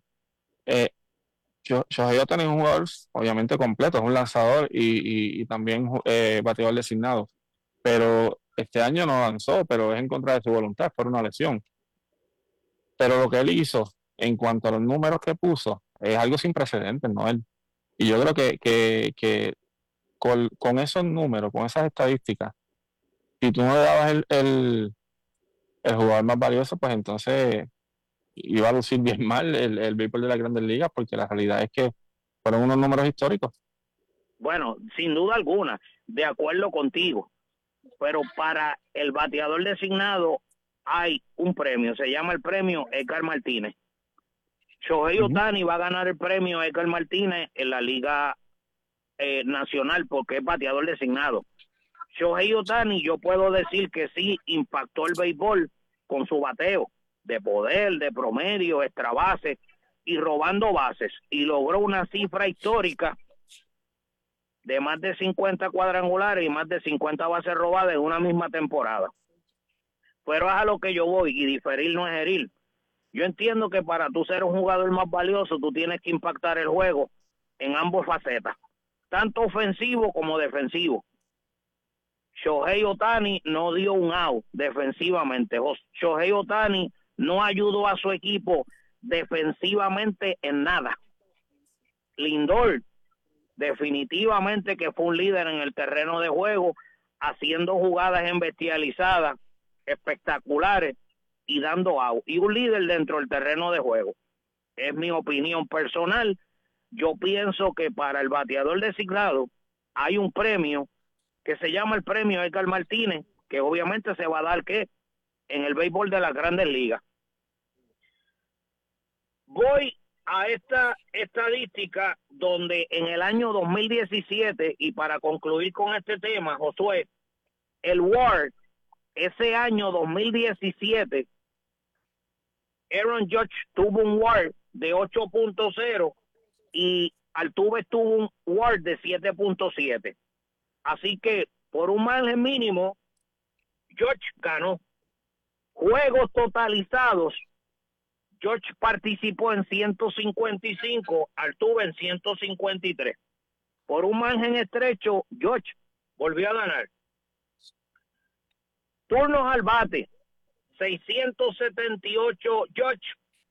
Shohei Ohtani es un jugador obviamente completo, es un lanzador y también bateador designado, pero este año no lanzó, pero es en contra de su voluntad, por una lesión. Pero lo que él hizo en cuanto a los números que puso es algo sin precedentes, ¿no? Y yo creo que con esos números, con esas estadísticas, si tú no le dabas el jugador más valioso, pues entonces iba a lucir bien mal el béisbol de las Grandes Ligas, porque la realidad es que fueron unos números históricos. Bueno, sin duda alguna, de acuerdo contigo, pero para el bateador designado hay un premio, se llama el premio Edgar Martínez. Shohei Ohtani va a ganar el premio Edgar Martínez en la Liga Nacional porque es bateador designado. Shohei Ohtani, yo puedo decir que sí impactó el béisbol con su bateo de poder, de promedio, extra base y robando bases, y logró una cifra histórica de más de 50 cuadrangulares y más de 50 bases robadas en una misma temporada. Pero es a lo que yo voy, y diferir no es herir. Yo entiendo que para tú ser un jugador más valioso, tú tienes que impactar el juego en ambas facetas, tanto ofensivo como defensivo. Shohei Ohtani no dio un out defensivamente. Shohei Ohtani no ayudó a su equipo defensivamente en nada. Lindor definitivamente que fue un líder en el terreno de juego, haciendo jugadas embestializadas, espectaculares y dando out. Y un líder dentro del terreno de juego. Es mi opinión personal. Yo pienso que para el bateador designado hay un premio que se llama el premio Edgar Martínez, que obviamente se va a dar que en el béisbol de las Grandes Ligas. Voy a esta estadística donde en el año 2017, y para concluir con este tema, Josué, el WAR, ese año 2017, Aaron Judge tuvo un WAR de 8.0 y Altuve tuvo un WAR de 7.7. Así que por un margen mínimo, Judge ganó. Juegos totalizados, Judge participó en 155, Altuve en 153. Por un margen estrecho, Judge volvió a ganar. Turnos al bate, 678 Judge,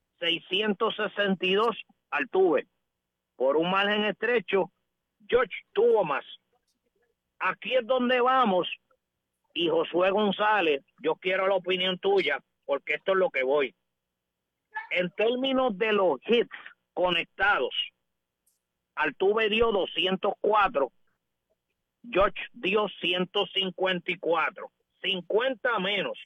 662 Altuve. Por un margen estrecho, Judge tuvo más. Aquí es donde vamos, y Josué González, yo quiero la opinión tuya, porque esto es lo que voy. En términos de los hits conectados, Altuve dio 204, Judge dio 154, 50 menos.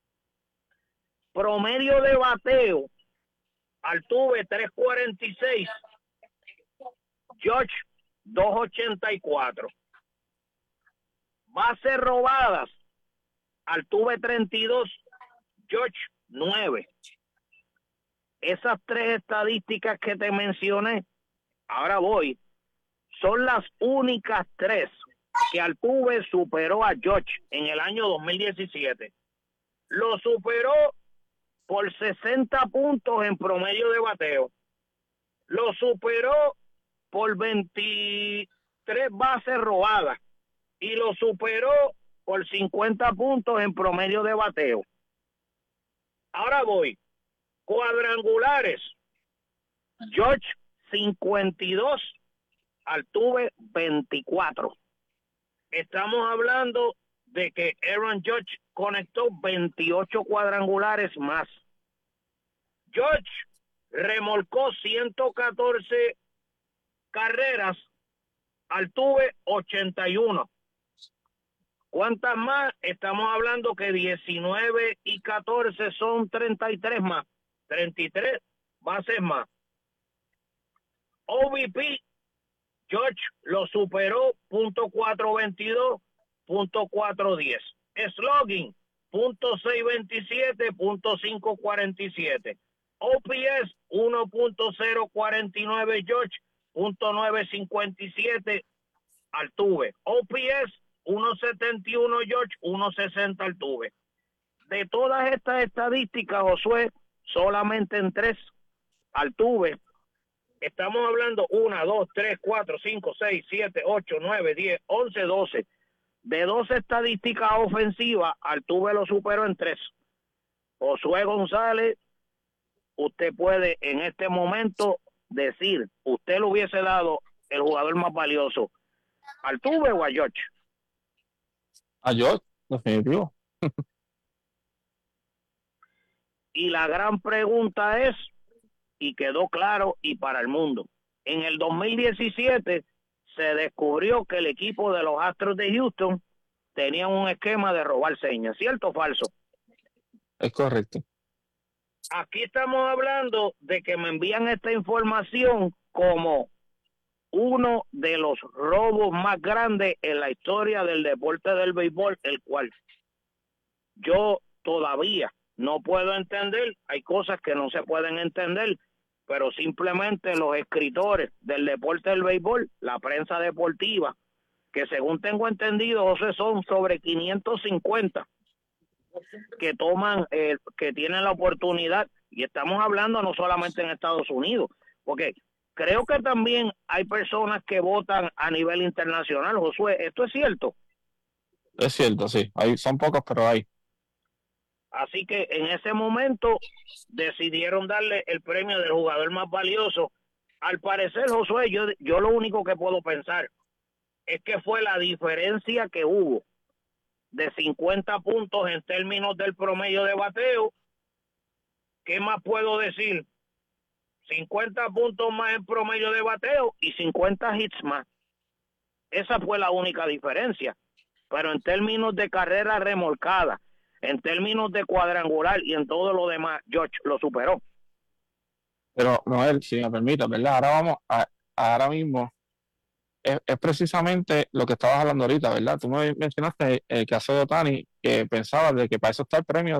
Promedio de bateo, Altuve 346, Judge 284. Bases robadas, Altuve 32, Judge 9. Esas tres estadísticas que te mencioné, ahora voy, son las únicas tres que Altuve superó a Judge en el año 2017. Lo superó por 60 puntos en promedio de bateo. Lo superó por 23 bases robadas. Y lo superó por 50 puntos en promedio de bateo. Ahora voy. Cuadrangulares. Judge 52, Altuve 24. Estamos hablando de que Aaron Judge conectó 28 cuadrangulares más. Judge remolcó 114 carreras, Altuve 81. ¿Cuántas más? Estamos hablando que 19 y 14 son 33 más. 33 bases más. OVP, George lo superó, .422, .410. Slugging, .627, .547. OPS, 1.049 George, .957 Altuve. OPS, 1.71 George, 1.60 Altuve. De todas estas estadísticas, Josué, solamente en 3 Altuve. Estamos hablando 1, 2, 3, 4, 5, 6, 7, 8, 9, 10, 11, 12. De 12 estadísticas ofensivas, Altuve lo superó en 3. Josué González, usted puede en este momento decir, usted le hubiese dado el jugador más valioso, ¿Altuve o a George? A George, definitivo. Y la gran pregunta es, y quedó claro y para el mundo, en el 2017 se descubrió que el equipo de los Astros de Houston tenía un esquema de robar señas, ¿cierto o falso? Es correcto. Aquí estamos hablando de que me envían esta información como uno de los robos más grandes en la historia del deporte del béisbol, el cual yo todavía no puedo entender. Hay cosas que no se pueden entender, pero simplemente los escritores del deporte del béisbol, la prensa deportiva, que según tengo entendido, José, son sobre 550 que toman, que tienen la oportunidad, y estamos hablando no solamente en Estados Unidos, porque creo que también hay personas que votan a nivel internacional. Josué, ¿esto es cierto? Es cierto, sí. Son pocos, pero hay. Así que en ese momento decidieron darle el premio del jugador más valioso. Al parecer, Josué, yo lo único que puedo pensar es que fue la diferencia que hubo de 50 puntos en términos del promedio de bateo. ¿Qué más puedo decir? 50 puntos más en promedio de bateo y 50 hits más. Esa fue la única diferencia. Pero en términos de carrera remolcada, en términos de cuadrangular y en todo lo demás, George lo superó. Pero, Noel, si me permite, ¿verdad? Ahora mismo, es precisamente lo que estabas hablando ahorita, ¿verdad? Tú me mencionaste el caso de Ohtani, que pensabas de que para eso está el premio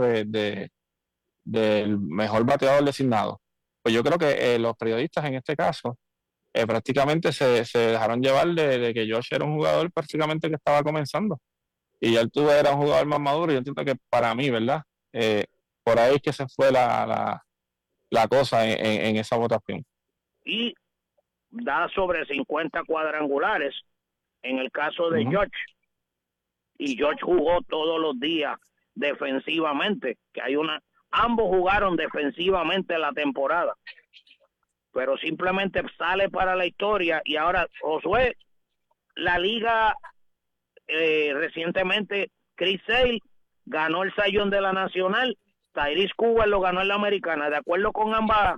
del mejor bateador designado. Pues yo creo que los periodistas en este caso prácticamente se dejaron llevar de que Josh era un jugador prácticamente que estaba comenzando. Y Altuve era un jugador más maduro, y yo entiendo que para mí, ¿verdad? Por ahí es que se fue la cosa en esa votación. Y da sobre 50 cuadrangulares en el caso de George. Y George jugó todos los días defensivamente, que ambos jugaron defensivamente la temporada, pero simplemente sale para la historia. Y ahora, Josué, la liga recientemente, Chris Sale ganó el Cy Young de la Nacional, Tyrese Cooper lo ganó en la Americana, de acuerdo con ambos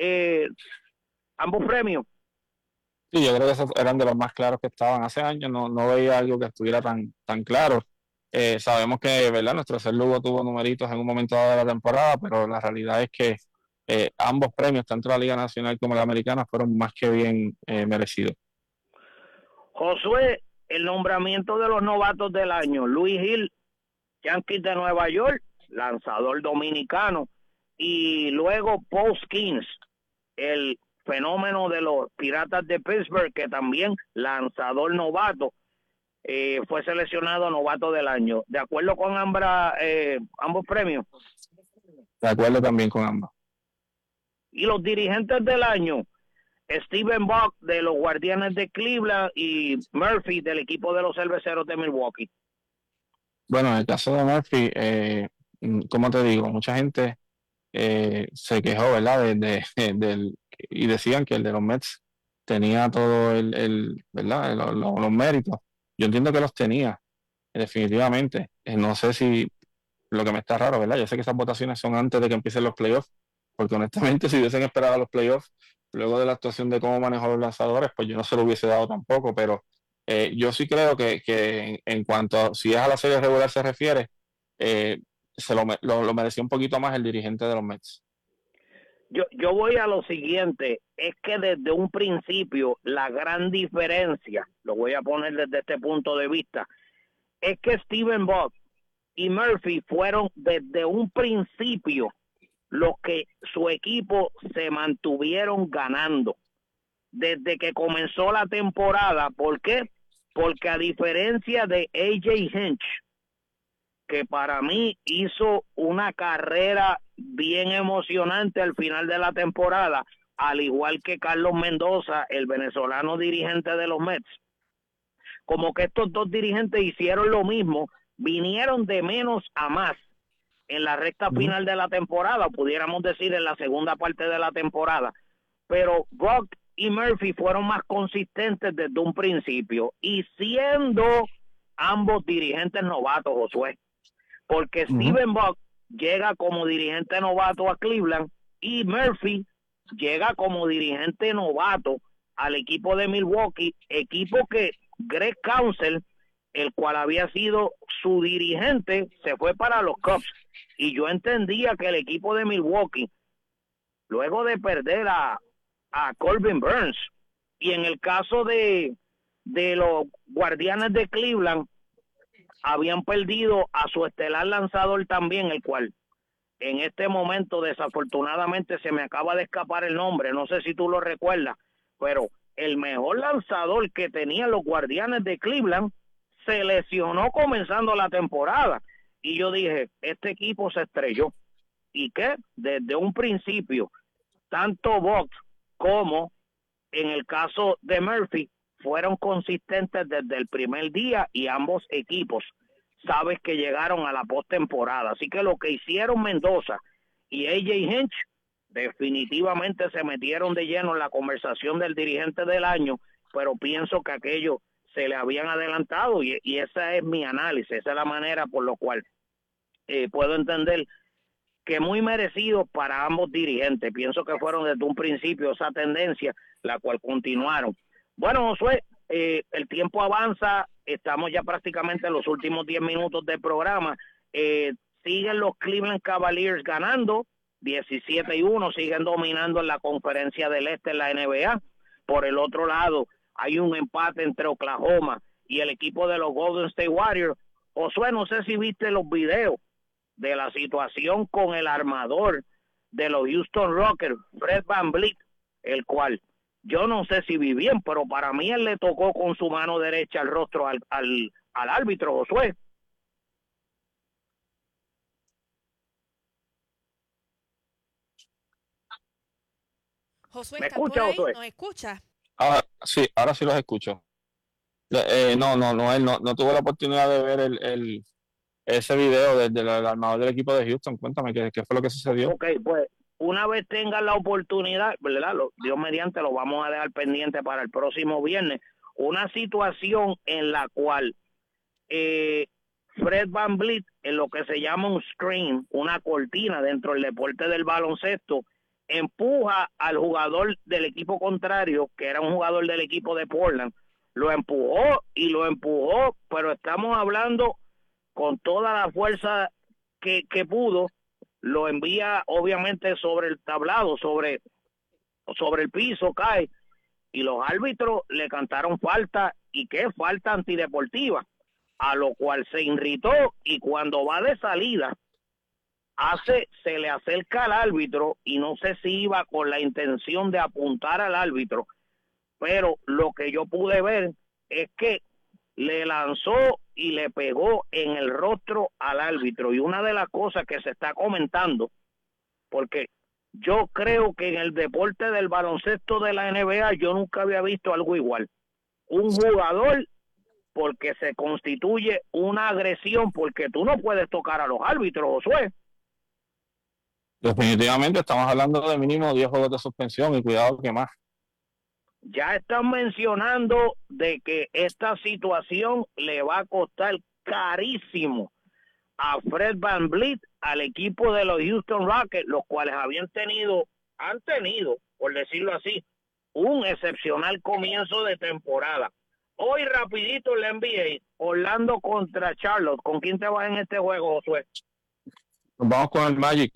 premios. Sí, yo creo que esos eran de los más claros que estaban hace años. No veía algo que estuviera tan claro. Sabemos que, ¿verdad?, nuestro Ser Lugo tuvo numeritos en un momento dado de la temporada, pero la realidad es que ambos premios, tanto la Liga Nacional como la Americana, fueron más que bien merecidos. Josué, el nombramiento de los novatos del año: Luis Hill, Yankees de Nueva York, lanzador dominicano, y luego Paul Skeens, el fenómeno de los Piratas de Pittsburgh, que también lanzador novato, fue seleccionado novato del año. ¿De acuerdo con ambos premios? De acuerdo también con ambos. Y los dirigentes del año: Steven Buck de los Guardianes de Cleveland y Murphy del equipo de los Cerveceros de Milwaukee. Bueno, en el caso de Murphy, como te digo, mucha gente se quejó, ¿verdad? Y decían que el de los Mets tenía todo ¿verdad? Los méritos. Yo entiendo que los tenía, definitivamente. No sé si lo que me está raro, ¿verdad? Yo sé que esas votaciones son antes de que empiecen los playoffs, porque honestamente si hubiesen esperado a los playoffs, luego de la actuación de cómo manejó los lanzadores, pues yo no se lo hubiese dado tampoco, pero yo sí creo que en cuanto a, si es a la serie regular se refiere, eh, lo mereció un poquito más el dirigente de los Mets. Yo voy a lo siguiente, es que desde un principio la gran diferencia, lo voy a poner desde este punto de vista, es que Steven Bock y Murphy fueron desde un principio los que su equipo se mantuvieron ganando desde que comenzó la temporada. ¿Por qué? Porque a diferencia de AJ Hinch, que para mí hizo una carrera bien emocionante al final de la temporada, al igual que Carlos Mendoza, el venezolano dirigente de los Mets, como que estos dos dirigentes hicieron lo mismo, vinieron de menos a más en la recta final de la temporada, pudiéramos decir en la segunda parte de la temporada, pero Bock y Murphy fueron más consistentes desde un principio, y siendo ambos dirigentes novatos, Josué, porque Steven Bock llega como dirigente novato a Cleveland y Murphy llega como dirigente novato al equipo de Milwaukee, equipo que Greg Counsell, el cual había sido su dirigente, se fue para los Cubs, y yo entendía que el equipo de Milwaukee, luego de perder a Corbin Burns, y en el caso de los Guardianes de Cleveland, habían perdido a su estelar lanzador también, el cual en este momento desafortunadamente se me acaba de escapar el nombre, no sé si tú lo recuerdas, pero el mejor lanzador que tenían los Guardianes de Cleveland se lesionó comenzando la temporada, y yo dije, este equipo se estrelló. ¿Y qué? Desde un principio, tanto Bock como en el caso de Murphy fueron consistentes desde el primer día, y ambos equipos sabes que llegaron a la postemporada. Así que lo que hicieron Mendoza y AJ Hinch definitivamente se metieron de lleno en la conversación del dirigente del año, pero pienso que aquello se le habían adelantado, y esa es mi análisis, esa es la manera por lo cual puedo entender que muy merecido para ambos dirigentes. Pienso que fueron desde un principio esa tendencia, la cual continuaron. Bueno, Josué, el tiempo avanza, estamos ya prácticamente en los últimos 10 minutos del programa. Siguen los Cleveland Cavaliers ganando 17-1, siguen dominando en la conferencia del este en la NBA. Por el otro lado, hay un empate entre Oklahoma y el equipo de los Golden State Warriors. Josué, no sé si viste los videos de la situación con el armador de los Houston Rockets, Fred VanVleet, el cual yo no sé si vi bien, pero para mí él le tocó con su mano derecha el rostro al árbitro, Josué. Josué, ¿Me ¿estás por escucha, ahí? Josué? ¿Nos escucha? Ahora sí los escucho. No tuve la oportunidad de ver ese video del armador del equipo de Houston. Cuéntame, ¿qué fue lo que sucedió? Ok, pues una vez tengan la oportunidad, ¿verdad? Dios mediante, lo vamos a dejar pendiente para el próximo viernes. Una situación en la cual Fred VanVleet, en lo que se llama un screen, una cortina dentro del deporte del baloncesto, empuja al jugador del equipo contrario, que era un jugador del equipo de Portland, lo empujó, pero estamos hablando con toda la fuerza que pudo, lo envía obviamente sobre el tablado, sobre el piso, cae, y los árbitros le cantaron falta, y qué falta antideportiva, a lo cual se irritó, y cuando va de salida, se le acerca al árbitro, y no sé si iba con la intención de apuntar al árbitro, pero lo que yo pude ver es que le lanzó y le pegó en el rostro al árbitro. Y una de las cosas que se está comentando, porque yo creo que en el deporte del baloncesto de la NBA yo nunca había visto algo igual. Un jugador, porque se constituye una agresión, porque tú no puedes tocar a los árbitros, Josué. Definitivamente estamos hablando de mínimo 10 juegos de suspensión, y cuidado que más. ya están mencionando de que esta situación le va a costar carísimo a Fred VanVleet, al equipo de los Houston Rockets, los cuales han tenido, por decirlo así, un excepcional comienzo de temporada. Hoy rapidito la NBA, Orlando contra Charlotte. ¿Con quién te vas en este juego, Josué? Nos vamos con el Magic.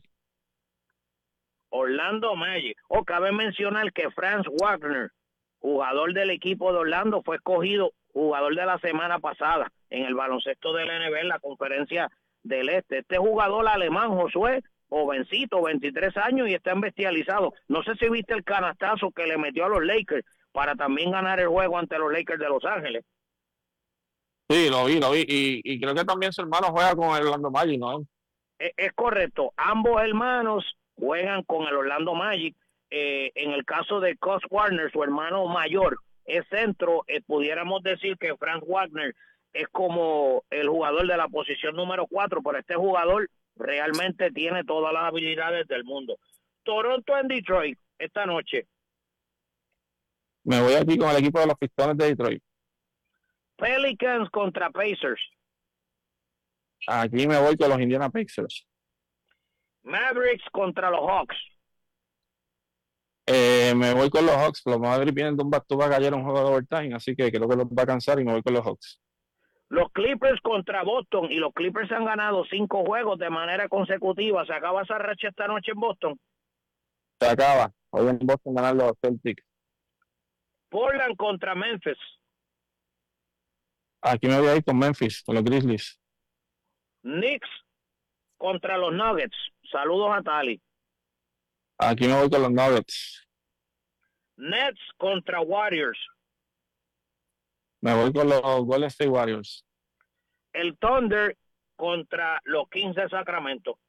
Orlando Magic. Cabe mencionar que Franz Wagner, jugador del equipo de Orlando, fue escogido jugador de la semana pasada en el baloncesto de la NBA en la conferencia del Este. Este jugador alemán, Josué, jovencito, 23 años, y está embestializado. No sé si viste el canastazo que le metió a los Lakers para también ganar el juego ante los Lakers de Los Ángeles. Sí, lo vi, y creo que también su hermano juega con el Orlando Magic, ¿no? Es correcto, ambos hermanos juegan con el Orlando Magic. En el caso de Cus Warner, su hermano mayor es centro. Pudiéramos decir que Franz Wagner es como el jugador de la posición número 4, pero este jugador realmente tiene todas las habilidades del mundo. Toronto en Detroit esta noche. Me voy aquí con el equipo de los Pistones de Detroit. Pelicans contra Pacers. Aquí me voy con los Indiana Pacers. Mavericks contra los Hawks. Me voy con los Hawks. Los Mavericks vienen de un back-to-back ayer en un juego de overtime, así que creo que los va a cansar y me voy con los Hawks. Los Clippers contra Boston, y los Clippers han ganado 5 juegos de manera consecutiva. ¿Se acaba esa racha esta noche en Boston? Se acaba. Hoy en Boston ganan los Celtics. Portland contra Memphis. Aquí me voy a ir con Memphis, con los Grizzlies. Knicks contra los Nuggets. Saludos a Tali. Aquí me voy con los Nuggets. Nets contra Warriors. Me voy con los Golden State Warriors. El Thunder contra los Kings de Sacramento.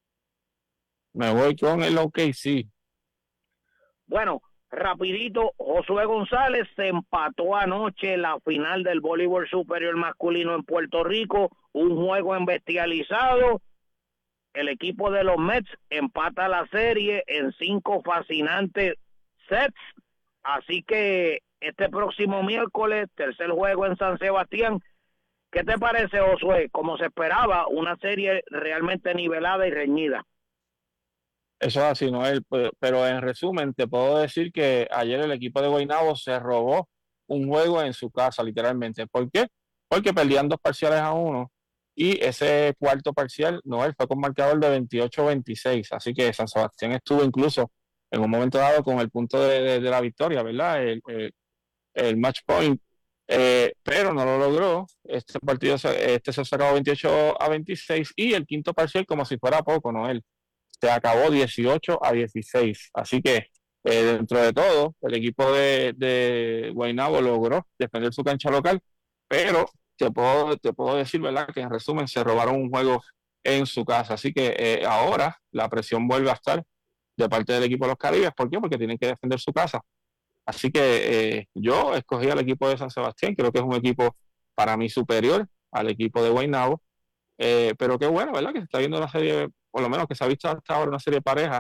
Me voy con el OKC. Bueno, rapidito, Josué González se empató anoche la final del voleibol superior masculino en Puerto Rico, un juego embestializado. El equipo de los Mets empata la serie en 5 fascinantes sets, así que este próximo miércoles, tercer juego en San Sebastián. ¿Qué te parece, Josué? Como se esperaba, una serie realmente nivelada y reñida. Eso es así, Noel, pero en resumen te puedo decir que ayer el equipo de Guaynabo se robó un juego en su casa, literalmente. ¿Por qué? Porque perdían 2 parciales a 1 y ese cuarto parcial, Noel, fue con marcador de 28-26, así que San Sebastián estuvo incluso en un momento dado con el punto de la victoria, ¿verdad? El match point, pero no lo logró. Este partido se sacó 28-26 y el quinto parcial como si fuera poco, Noel. Se acabó 18-16. Así que dentro de todo, el equipo de Guaynabo logró defender su cancha local, pero te puedo decir, ¿verdad?, que en resumen se robaron un juego en su casa. Así que ahora la presión vuelve a estar de parte del equipo de los Caribes. ¿Por qué? Porque tienen que defender su casa. Así que yo escogí al equipo de San Sebastián. Creo que es un equipo para mí superior al equipo de Guaynabo. Pero qué bueno, ¿verdad?, que se está viendo una serie, por lo menos que se ha visto hasta ahora una serie de parejas.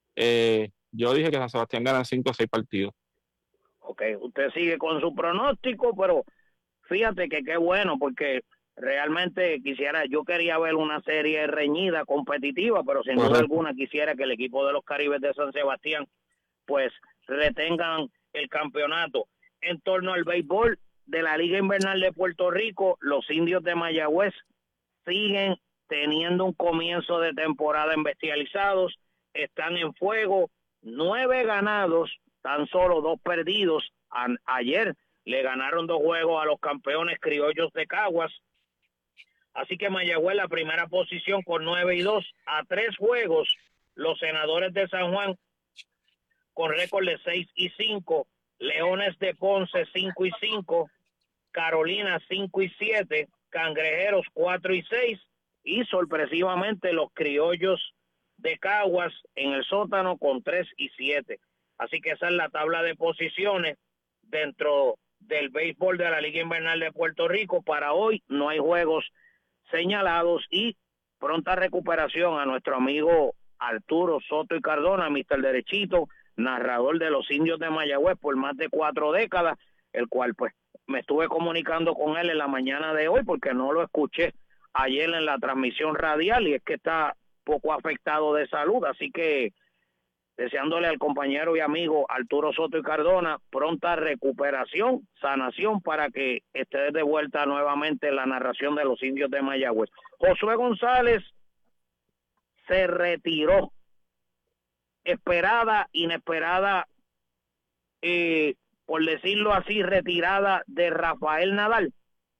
Yo dije que San Sebastián gana 5 o 6 partidos. Ok, usted sigue con su pronóstico, pero fíjate que qué bueno, porque realmente yo quería ver una serie reñida, competitiva, pero sin duda alguna quisiera que el equipo de los Caribes de San Sebastián pues retengan el campeonato. En torno al béisbol de la Liga Invernal de Puerto Rico, los Indios de Mayagüez siguen teniendo un comienzo de temporada embestializados, están en fuego, 9 ganados, tan solo 2 perdidos. Ayer le ganaron 2 juegos a los campeones criollos de Caguas, así que Mayagüez la primera posición con 9-2, a 3 juegos los Senadores de San Juan con récord de 6-5, Leones de Ponce 5-5, Carolina 5-7, Cangrejeros 4-6 y sorpresivamente los Criollos de Caguas en el sótano con 3-7. Así que esa es la tabla de posiciones dentro del béisbol de la Liga Invernal de Puerto Rico. Para hoy no hay juegos señalados y pronta recuperación a nuestro amigo Arturo Soto y Cardona, Mr. Derechito, narrador de los Indios de Mayagüez por más de 4 décadas, el cual pues me estuve comunicando con él en la mañana de hoy porque no lo escuché ayer en la transmisión radial y es que está poco afectado de salud, así que deseándole al compañero y amigo Arturo Soto y Cardona pronta recuperación, sanación para que esté de vuelta nuevamente en la narración de los Indios de Mayagüez. Josué González se retiró, esperada, inesperada, por decirlo así, retirada de Rafael Nadal.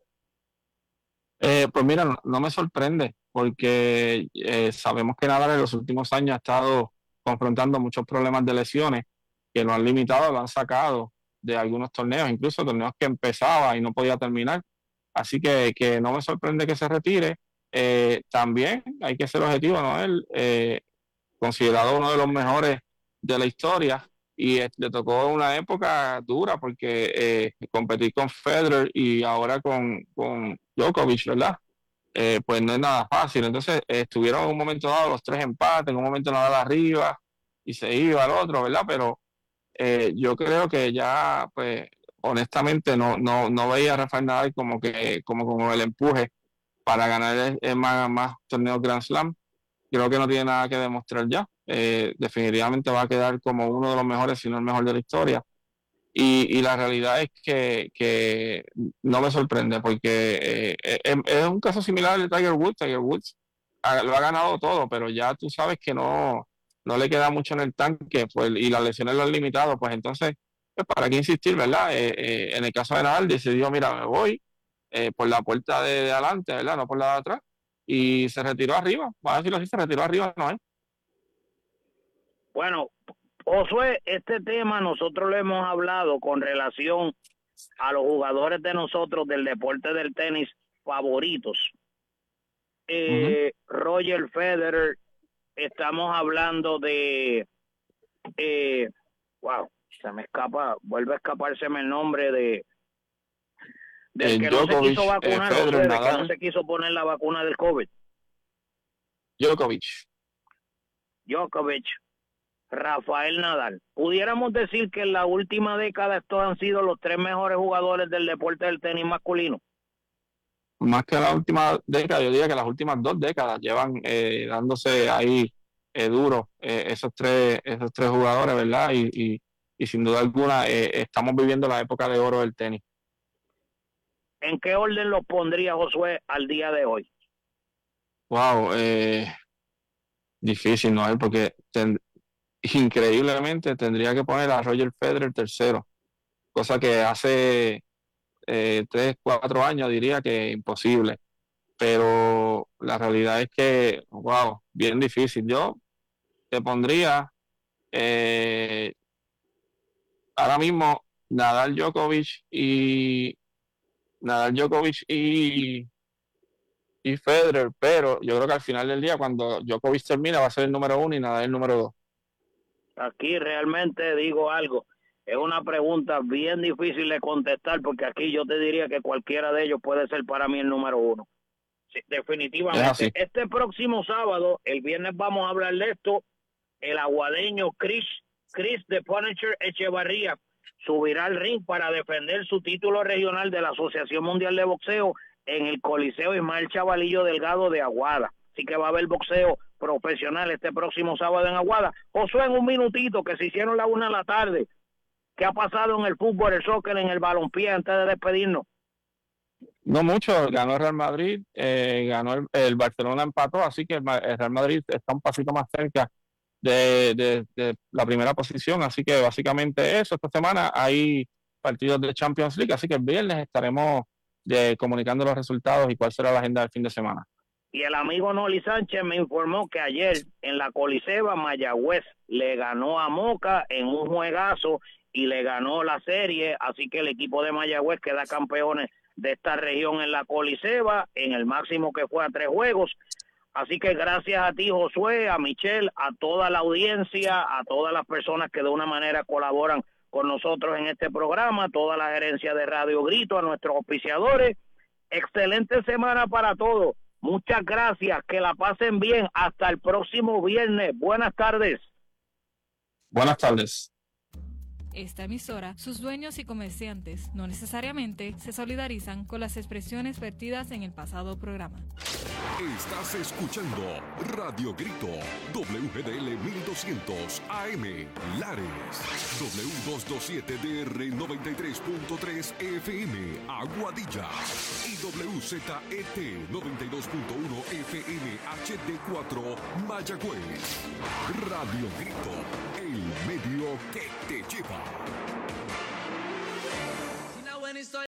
Pues mira, no me sorprende porque sabemos que Nadal en los últimos años ha estado confrontando muchos problemas de lesiones que lo han limitado, lo han sacado de algunos torneos, incluso torneos que empezaba y no podía terminar. Así que no me sorprende que se retire. También hay que ser objetivo, ¿no? Él, considerado uno de los mejores de la historia, y le tocó una época dura porque competir con Federer y ahora con Djokovic, ¿verdad? Pues no es nada fácil. Entonces estuvieron en un momento dado los 3 empates, en un momento Nadal arriba y se iba al otro, ¿verdad? Pero yo creo que ya, pues, honestamente no veía a Rafael Nadal como el empuje para ganar más torneos Grand Slam. Creo que no tiene nada que demostrar ya. Definitivamente va a quedar como uno de los mejores, si no el mejor de la historia. Y la realidad es que no me sorprende porque es un caso similar al de Tiger Woods. Tiger Woods lo ha ganado todo, pero ya tú sabes que no le queda mucho en el tanque, pues, y las lesiones lo han limitado. Pues entonces, pues, ¿para qué insistir, verdad? En el caso de Nadal decidió, mira, me voy por la puerta de adelante, ¿verdad? No por la de atrás. Y se retiró arriba. Vamos a decirlo así, se retiró arriba, ¿no? Bueno, Josué, este tema nosotros lo hemos hablado con relación a los jugadores de nosotros del deporte del tenis favoritos. Roger Federer, estamos hablando de se me escapa, vuelve a escapárseme el nombre del que no se quiso vacunar, Federer, del que no se quiso poner la vacuna del COVID. Djokovic, Rafael Nadal. Pudiéramos decir que en la última década estos han sido los 3 mejores jugadores del deporte del tenis masculino. Más que la última década, yo diría que las últimas 2 décadas llevan dándose ahí duro esos tres jugadores, ¿verdad? Y sin duda alguna estamos viviendo la época de oro del tenis. ¿En qué orden los pondría Josué al día de hoy? Wow, difícil, ¿no? Porque increíblemente tendría que poner a Roger Federer tercero, cosa que hace 3, 4 años diría que imposible, pero la realidad es que, wow, bien difícil. Yo te pondría ahora mismo Nadal, Djokovic y Federer, pero yo creo que al final del día, cuando Djokovic termina, va a ser el número 1 y Nadal el número 2. Aquí realmente digo algo, es una pregunta bien difícil de contestar, porque aquí yo te diría que cualquiera de ellos puede ser para mí el número 1. Sí, definitivamente. Este próximo sábado, el viernes vamos a hablar de esto, el aguadeño Chris de Punisher Echevarría subirá al ring para defender su título regional de la Asociación Mundial de Boxeo en el Coliseo Ismael Chavalillo Delgado de Aguada. Así que va a haber boxeo profesional este próximo sábado en Aguada. Josué, en un minutito, que se hicieron la 1 de la tarde, ¿qué ha pasado en el fútbol, el soccer, en el balompié antes de despedirnos? No mucho, ganó el Real Madrid, ganó el Barcelona, empató, así que el Real Madrid está un pasito más cerca de la primera posición, así que básicamente eso. Esta semana hay partidos de Champions League, así que el viernes estaremos comunicando los resultados y cuál será la agenda del fin de semana. Y el amigo Noli Sánchez me informó que ayer en la Coliseba Mayagüez le ganó a Moca en un juegazo y le ganó la serie, así que el equipo de Mayagüez queda campeones de esta región en la Coliseba, en el máximo que fue a 3 juegos. Así que gracias a ti, Josué, a Michelle, a toda la audiencia, a todas las personas que de una manera colaboran con nosotros en este programa, a toda la gerencia de Radio Grito, a nuestros auspiciadores. Excelente semana para todos. Muchas gracias, que la pasen bien. Hasta el próximo viernes. Buenas tardes. Buenas tardes. Esta emisora, sus dueños y comerciantes no necesariamente se solidarizan con las expresiones vertidas en el pasado programa. Estás escuchando Radio Grito, WGDL 1200 AM, Lares, W227DR 93.3 FM, Aguadilla, y WZET 92.1 FM HD4, Mayagüez. Radio Grito, el medio que te lleva.